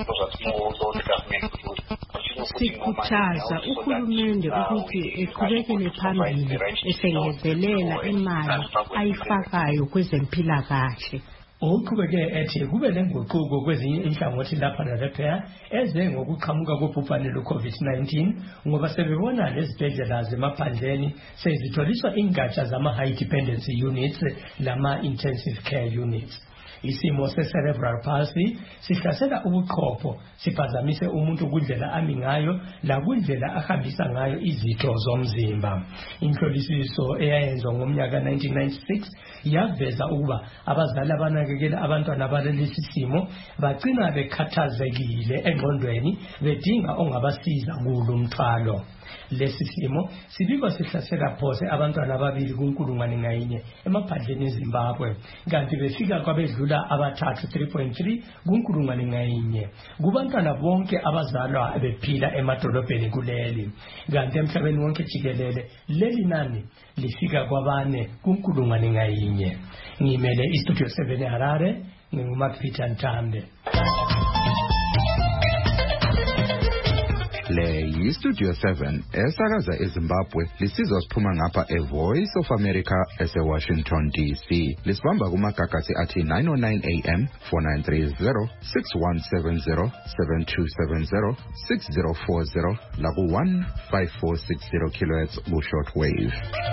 Sikhuthaza uhulumende ukuthi eqhubekele phambili esengezelela imali ayifakayo kwezempilakahle. Uqhubeke ethi kube lenguquko kwezinye inhlangothi lapha nalaphaya eze ngokuqhamuka kobhubhane lwe-COVID-19 ngoba sebebona lezibhedlela zemaphandleni sezitholiswa ingatsha zama-high dependency units lama-intensive care units. Isimo se-cerebral palsy sihlasela ubuqhopho siphazamise umuntu kundlela ami ngayo lakundlela ahambisa ngayo izitho zomzimba. Inhlolisiso eyayenzwa ngomnyaka 1996 yaveza ukuba abazali abanakekela abantwana abalesi simo bagcina bekhathazekile engqondweni bedinga ongabasiza kulo mthwalo. Lesi simo sibikwa sihlasela phose abantwana ababili kunkulungwane ngayinye emaphandleni eZimbabwe kanti befika kwabedlula abathathu 3.3 kunkulungwane ngayinye kubantwana bonke abazalwa bephila emadolobheni kuleli kanti emhlabeni wonke jikelele leli nani lifika kwabane kunkulungwane ngayinye. Ngimele iStudio 7 eHarare nginguMapeter Ntande. Le yiStudio 7 esakaza eZimbabwe lisizwa siphuma ngapha eVoice of America eseWashington DC. Lisibamba kumagagasi athi 909 AM 4930 6170 7270 6040 laku 15460 kHz ku shortwave.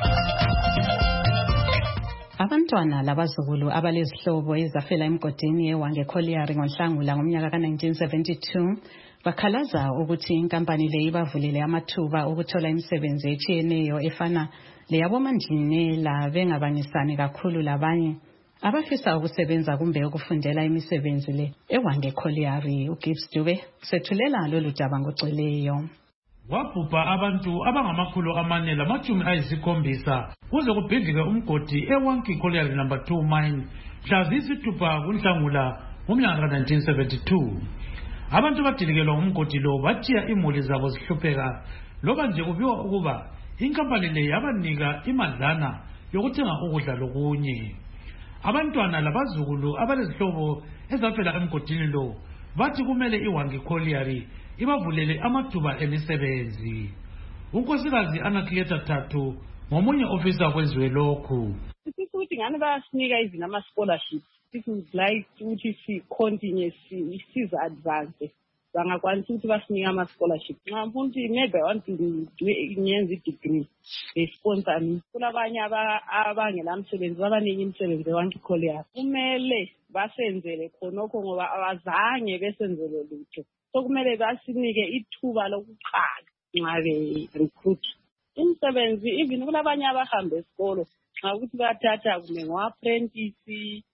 Abantwana labazukulu abalezihlobo ezafela emgodini yeWange Colliery ngoNhlangula ngomnyaka ka-1972 bakhalaza ukuthi inkampani le ibavulele amathuba ukuthola imisebenzi etshiyeneyo efana leyabomandlinela bengabanisani kakhulu labanye abafisa ukusebenza kumbe ukufundela imisebenzi le eWange Colliery. uGibbs Dube sethulela lolu daba ngoceleyo. Wabhubha abantu abangama470 kuze kubhidlike umgodi eWange Colliery number 2 mine mhla ziyisithupha kuNhlangula ngomnyaka ka-1972. Abantu badilikelwa umgodi lo bathiya imuli zabo zihlupheka loba nje kubiwa ukuba inkampani le yabanika imadlana yokuthenga ukudla lokunye. Abantwana labazukulu abalezihlobo ezafela emgodini lo bathi kumele iWange Colliery ibavulele amathuba emisebenzi. Unkosikazi Anacletus Thato ngomunye ofisa kwenziwe lokhu. Ukuthi ngani bayasinika even ama-scholarships. If we like ukuthi si-continue size advance. Bangakwanisa ukuthi basinika ama-scholarship. Nxa mfundi maybe I want to do ngenza i-degree. They sponsor me. Kulabanye abangela msebenzi abaningi imisebenzi eWange Colliery. Kumele basenzele khonokho ngoba abazange besenzele lutho. So kumele basinike ithuba lokuqala nxa be-recruit. Imisebenzi even kulabanye abahamba esikolo nxa ukuthi bathatha kume ngo-apprentice,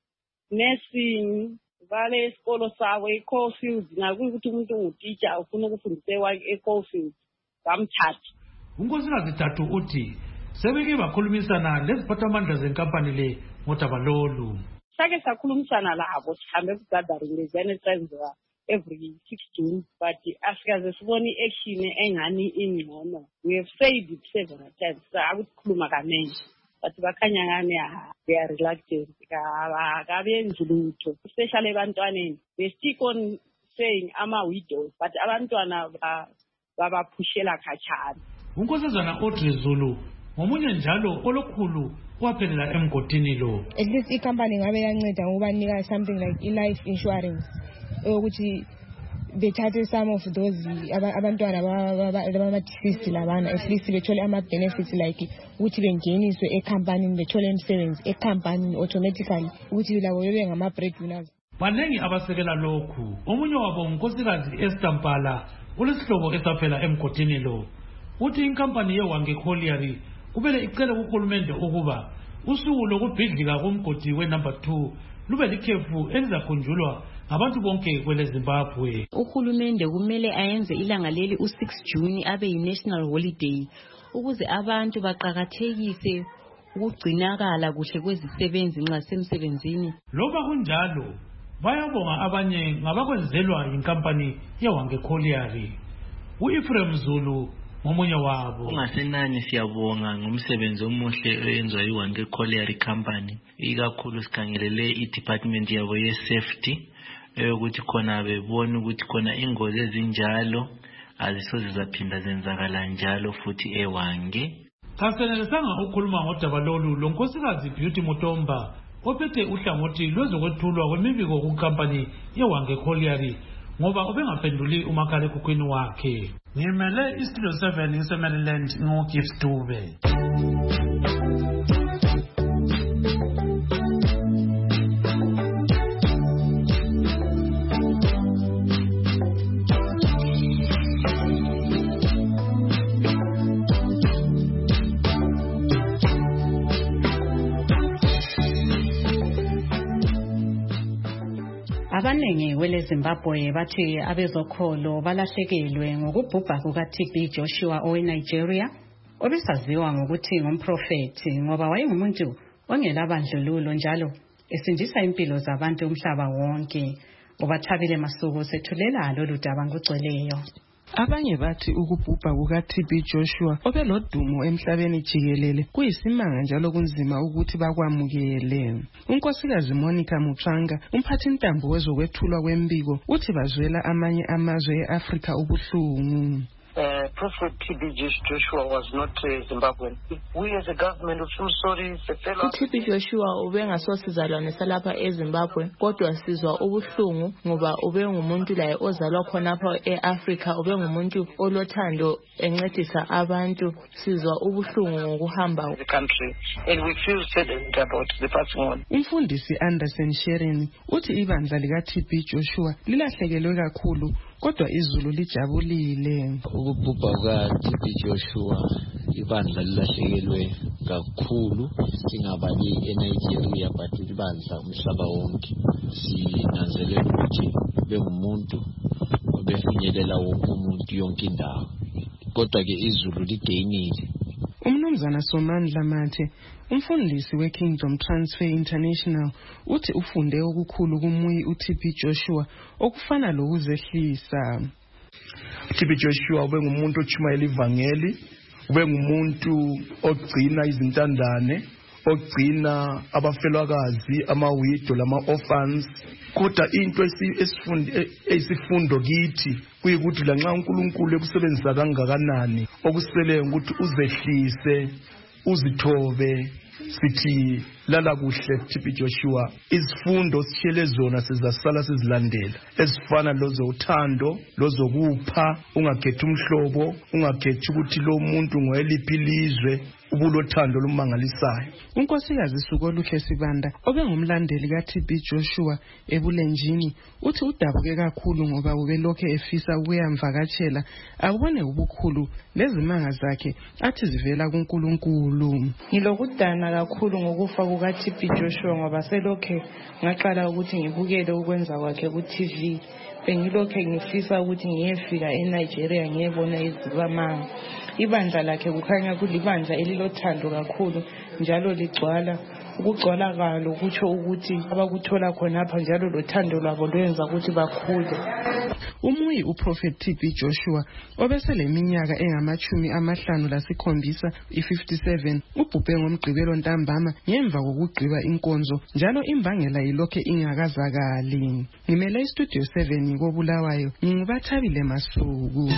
nursing, vale esikolo sabo e-Coalfield nakuthi umuntu ungutitsha ufuna ukufundisa e-Coalfield bamthatha. Unkosikazi Thato uthi sebeke bakhulumisana leziphathamandla zenkampani le ngoDabalolu. Sake sakhulumisana labo sihambe ku-gathering leziyana esenziwa every 6 June, but asikaze sibone i-action engani ingcono. We have said it several times. Akukhuluma kanengi. But bakhanya ngani they are reluctant. Kabenzi lutho. Especially abantwaneni. They stick on saying ama-widows, but abantwana babaphushela khatshana. Unkosazana Audrey Zulu ngomunye njalo olokhulu waphelela emgodini lo. At least i-company ngabe yanceda ngokubanika something like i-life insurance. Ukuthi bethathe some of those abantwana baba-deceased labana at least bethole ama-benefits like ukuthi bengeniswe ekhampanini bethole imisebenzi ekhampanini automatically ukuthi labo bebe ngama-breadwinners. Banengi abasekela lokhu. Omunye wabo unkosikazi Esther Mpala ulesihlobo esaphela emgodini lo. Uthi inkampani yeWange Colliery kumele icele kuhulumende ukuba usuku lokubhidlika komgodi we-number 2 lube likhefu elizakhunjulwa ngabantu bonke kwele Zimbabwe. Uhulumende kumele ayenze ilanga leli u-6 June abe yi-national holiday ukuze abantu baqakathekise ukugcinakala kuhle kwezisebenzi nxa semsebenzini. Loba kunjalo bayabonga abanye ngabakwenzelwa yinkampani yeWange Colliery. U-Ephraim Zulu ngomunye wabo. Ungasenani siyabonga ngomsebenzi omuhle oyenziwa yiWange Colliery company, ikakhulu sikhangelele i-department yabo ye-safety ukuthi khona bebona ukuthi khona ingozi ezinjalo azisoze zaphinda zenzakala njalo futhi eWange. Kasenelisanga ukukhuluma ngoDabalolu lonkosikazi Beauty Mutomba ophethe uhlangothi lwezokwethulwa kwemibiko kunkampani yeWange Colliery ngoba ubengaphenduli umakhalekhukhwini wakhe. Ngimele iStudio 7 ngiseMaryland ngoGift Dube. Abanengi kwele Zimbabwe bathi abezokholo balahlekelwe ngokubhubha kukaTB Joshua oweNigeria obesaziwa ngokuthi ngumprofeti ngoba wayengumuntu ongelabandlululo njalo esindisa impilo zabantu umhlaba wonke. Ubathabile Masuku sethulela lolu daba ngugcweleyo. Abanye bathi ukubhubha kukaTB Joshua obelodumo emhlabeni jikelele kuyisimanga njalo kunzima ukuthi bakwamukele. Unkosikazi Monica Mutsvanga, umphathintambo wezokwethulwa kwembiko, uthi bazwela amanye amazwe eAfrika ubuhlungu. Prophet TB Joshua was not Zimbabwean. We as a government we feel sorry. TB Joshua ubengasosizalwane salapha eZimbabwe kodwa sizwa ubuhlungu ngoba ubengumuntu laye ozalwa khonapha eAfrika, ubengumuntu olothando encedisa abantu. Sizwa ubuhlungu ngokuhamba the country and we feel saddened about the passing on. Umfundisi Anderson Sherin uthi ibandla likaTB Joshua lilahlekelwe kakhulu kodwa izulu lijabulile. Ukubhubha kukaTB Joshua ibandla lilahlekelwe kakhulu, singabali eNigeria but ibandla umhlaba wonke. Sinanzelela ukuthi bengumuntu obefinyelela wonke umuntu yonke indawo, kodwa ke izulu ligenile. Umnumzana Somandla Mathe, umfundisi weKingdom Transfer International, uthi ufunde okukhulu kumuyi uTB Joshua okufana lokuzehlisa. uTB Joshua ubengumuntu ochumayela ivangeli, ubengumuntu ogcina izintandane, ogcina abafelwakazi ama-widow lama-orphans. Kodwa into esifundo kithi kuyikuthi lanxa uNkulunkulu ekusebenzisa kangakanani okusele ukuthi uzehlise uzithobe sithi lala kuhle TB Joshua. Izifundo sishele zona sizasala sizilandela ezifana lozothando lozokupha ungakhethi umhlobo ungakhethi ukuthi lo muntu ngoyeliphi ilizwe ubulothando lumangalisayo. Unkosikazi Sukoluhle Sibanda obengumlandeli kaTB Joshua ebulenjini uthi udabuke kakhulu ngoba ubelokhe efisa ukuyamvakatshela abone ubukhulu lezimanga zakhe athi zivela kuNkulunkulu. Ngilokudana kakhulu ngokufa kukaTB Joshua ngoba selokhe ngaqala ukuthi ngibukele ukwenza kwakhe ku-TV. Bengilokhe ngifisa ukuthi ngiyefika eNigeria ngiyebona izibamanga. Ibandla lakhe kukhanya kulibandla elilothando kakhulu njalo ligcwala ukugcwala kwalo kutsho ukuthi abakuthola khonapha njalo lothando lwabo lwenza ukuthi bakhule. Umuyi uProphet TB Joshua obeseleminyaka engama-57 i-57 ubhubhe ngomgqibelo ntambama ngemva kokugqiba inkonzo njalo imbangela yilokhe ingakazakali. Ngimele iStudio 7 koBulawayo ngingubathabile Masuku.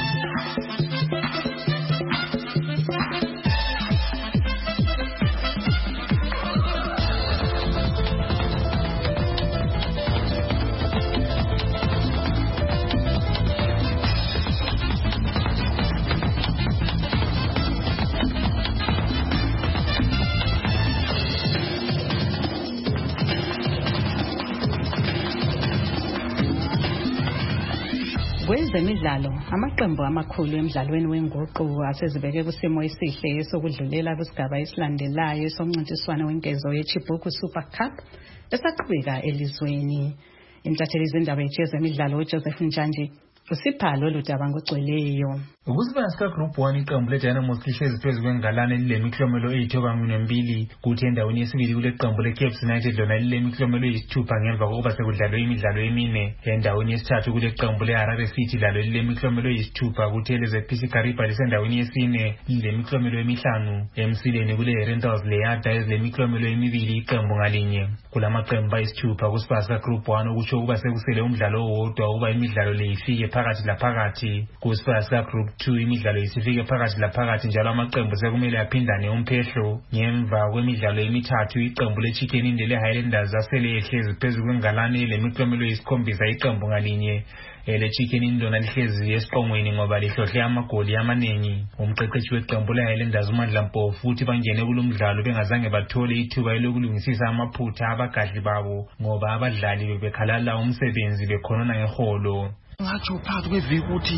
Kwezemidlalo amaqembu amakhulu emidlalweni wenguqu asezibeke kusimo esihle sokudlulela kusigaba esilandelayo somncintiswano wenkezo yeChibuku Super Cup esaqhubeka elizweni. Intatheli zindaba yezemidlalo uJoseph Njanje usipha lolu daba ngogcweleyo. Ukusibasa Group 1 iqembu leDynamos lihlezi phezu kwengalane lilemiklomelo eyithoba-2 kuthi endaweni yesibili kule qembu leCape United lona lilemiklomelo eyisithupha ngemva kokuba sekudlalwe imidlalo emine. Endaweni yesithathu kule qembu leHarare City lalo lilemiklomelo eyisithupha kuthi eleZPC Kariba lisendaweni yesine lilemiklomelo emihlanu. Emsileni kule Rentals leYada ezilemiklomelo emibili iqembu ngalinye. Kulamaqembu ayisithupha kusibasa Group 1 okutsho ukuba sekusele umdlalo owodwa ukuba imidlalo le ifike phakathi laphakathi. Kusibasa Group 2 imidlalo isifike phakathi laphakathi njalo amaqembu sekumele aphindane umphehlo. Ngemva kwemidlalo emithathu iqembu leChicken Inn leHighlanders asele ehlezi phezu kwengalane lemiklomelo eyisikhombisa iqembu ngalinye. LeChicken Inn lona lihlezi esiqongweni ngoba lihlohle amagoli amaningi. Umqeqeshi weqembu leHighlanders uMandla Mpofu uthi bangene kulomdlalo bengazange bathole ithuba lokulungisisa amaphutha abagadli babo ngoba abadlali bebekhalala umsebenzi bekhonona ngeholo. Ngatsho phakathi kweviki ukuthi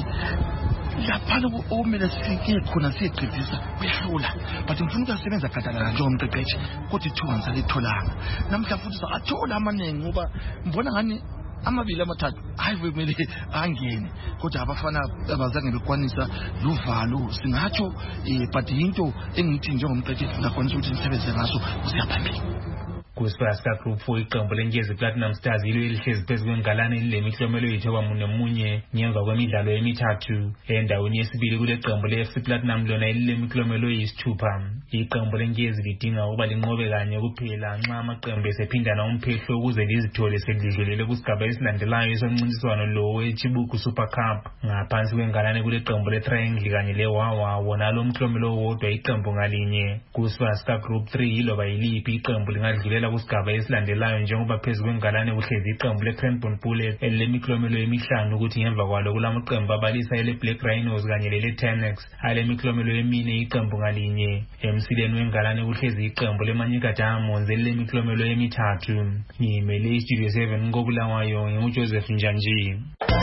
laphana okumele sike khona siyeqedisa uyahlula but ngifuna ukusebenza gadalala njengomqeqeshi kodwa ithuba ngisalitholanga namhla futhi sathola amaningi ngoba mbona ngani amabili amathathu hayi kumele angene kodwa abafana abazange bekwanisa luvalo singatsho but into engithi njengomqeqeshi ngakwanisa ukuthi ngisebenze ngaso usiyaphambili. Kusibasa Group 4 iqembu leNkezi Platinum Stars ilo elihlezi phezu kwengalane lilemiklomelo eyithoba-4 ngemva kwemidlalo emithathu. Endaweni yesibili kule qembu leFC Platinum lona lilemiklomelo eyisithupha. Iqembu leNkezi lidinga ukuba linqobe kanye kuphela nxa amaqembu esephindana umphehlo ukuze lizithole selidlulele kusigaba esilandelayo somncintiswano lo weChibuku Super Cup. Ngaphansi kwengalane kule qembu leTriangle kanye leWawa wona lo mklomelo owodwa iqembu ngalinye. Kusibasa Group 3 iloba yiliphi iqembu lingadlulela kusigaba esilandelayo njengoba phezu kwengalane kuhlezi iqembu leCranbourne Bullets elemiklomelo emihlanu ukuthi ngemva kwalo kulamaqembu abalisa eleBlack Rhinos kanye leTennex alemiklomelo emine iqembu ngalinye. Emsileni wengalane kuhlezi iqembu leManyika Diamonds elemiklomelo emithathu. Ngimele iStudio 7 koBulawayo nginguJoseph Njanje.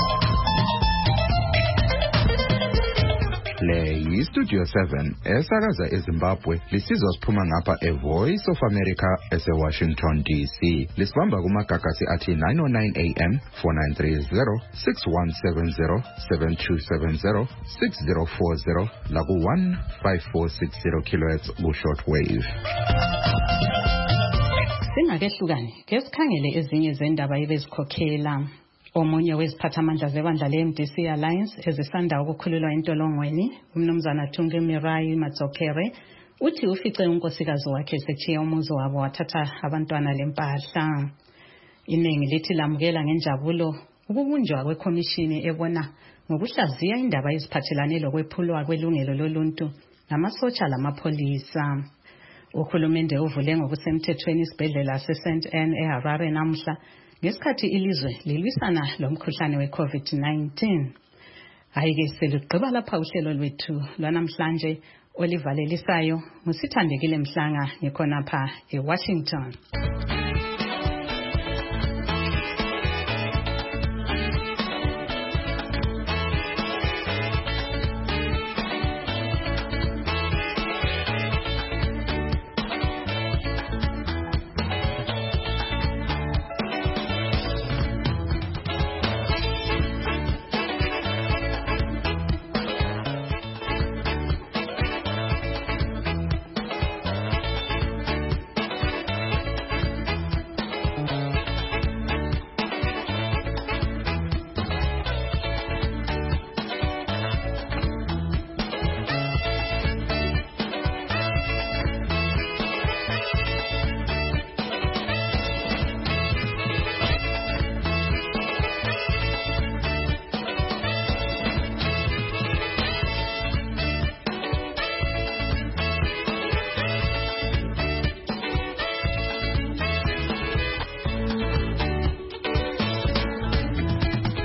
Le yiStudio 7 esakaza eZimbabwe lisizwa siphuma ngapha eVoice of America eseWashington DC. Lisibamba kumagagasi athi 909 AM 4930 6170 7270 6040 laku 15460 kHz ku shortwave. Singakehlukane ke sikhangele ezinye zendaba ebezikhokhela. Omunye weziphathamandla zebandla leMDC Alliance ezisanda ukukhululwa entolongweni umnumzana Thunge Mirai Matsokere uthi ufice unkosikazi wakhe sechiya umuzi wabo wathatha abantwana lempahla. Iningi lithi lamukela ngenjabulo ukubunjwa kwekhomishini ebona ngokuhlaziya indaba eziphathelane lokwephulwa kwelungelo loluntu namasotsha lamapholisa. Uhulumende uvule ngokusemthethweni isibhedlela se-St Anne eHarare namuhla ngesikhathi ilizwe lilwisana lomkhuhlane we-COVID-19. Ayike selugqiba lapha uhlelo lwethu lwanamhlanje olivalelisayo ngusithandekile Mhlanga ngikhonapha eWashington.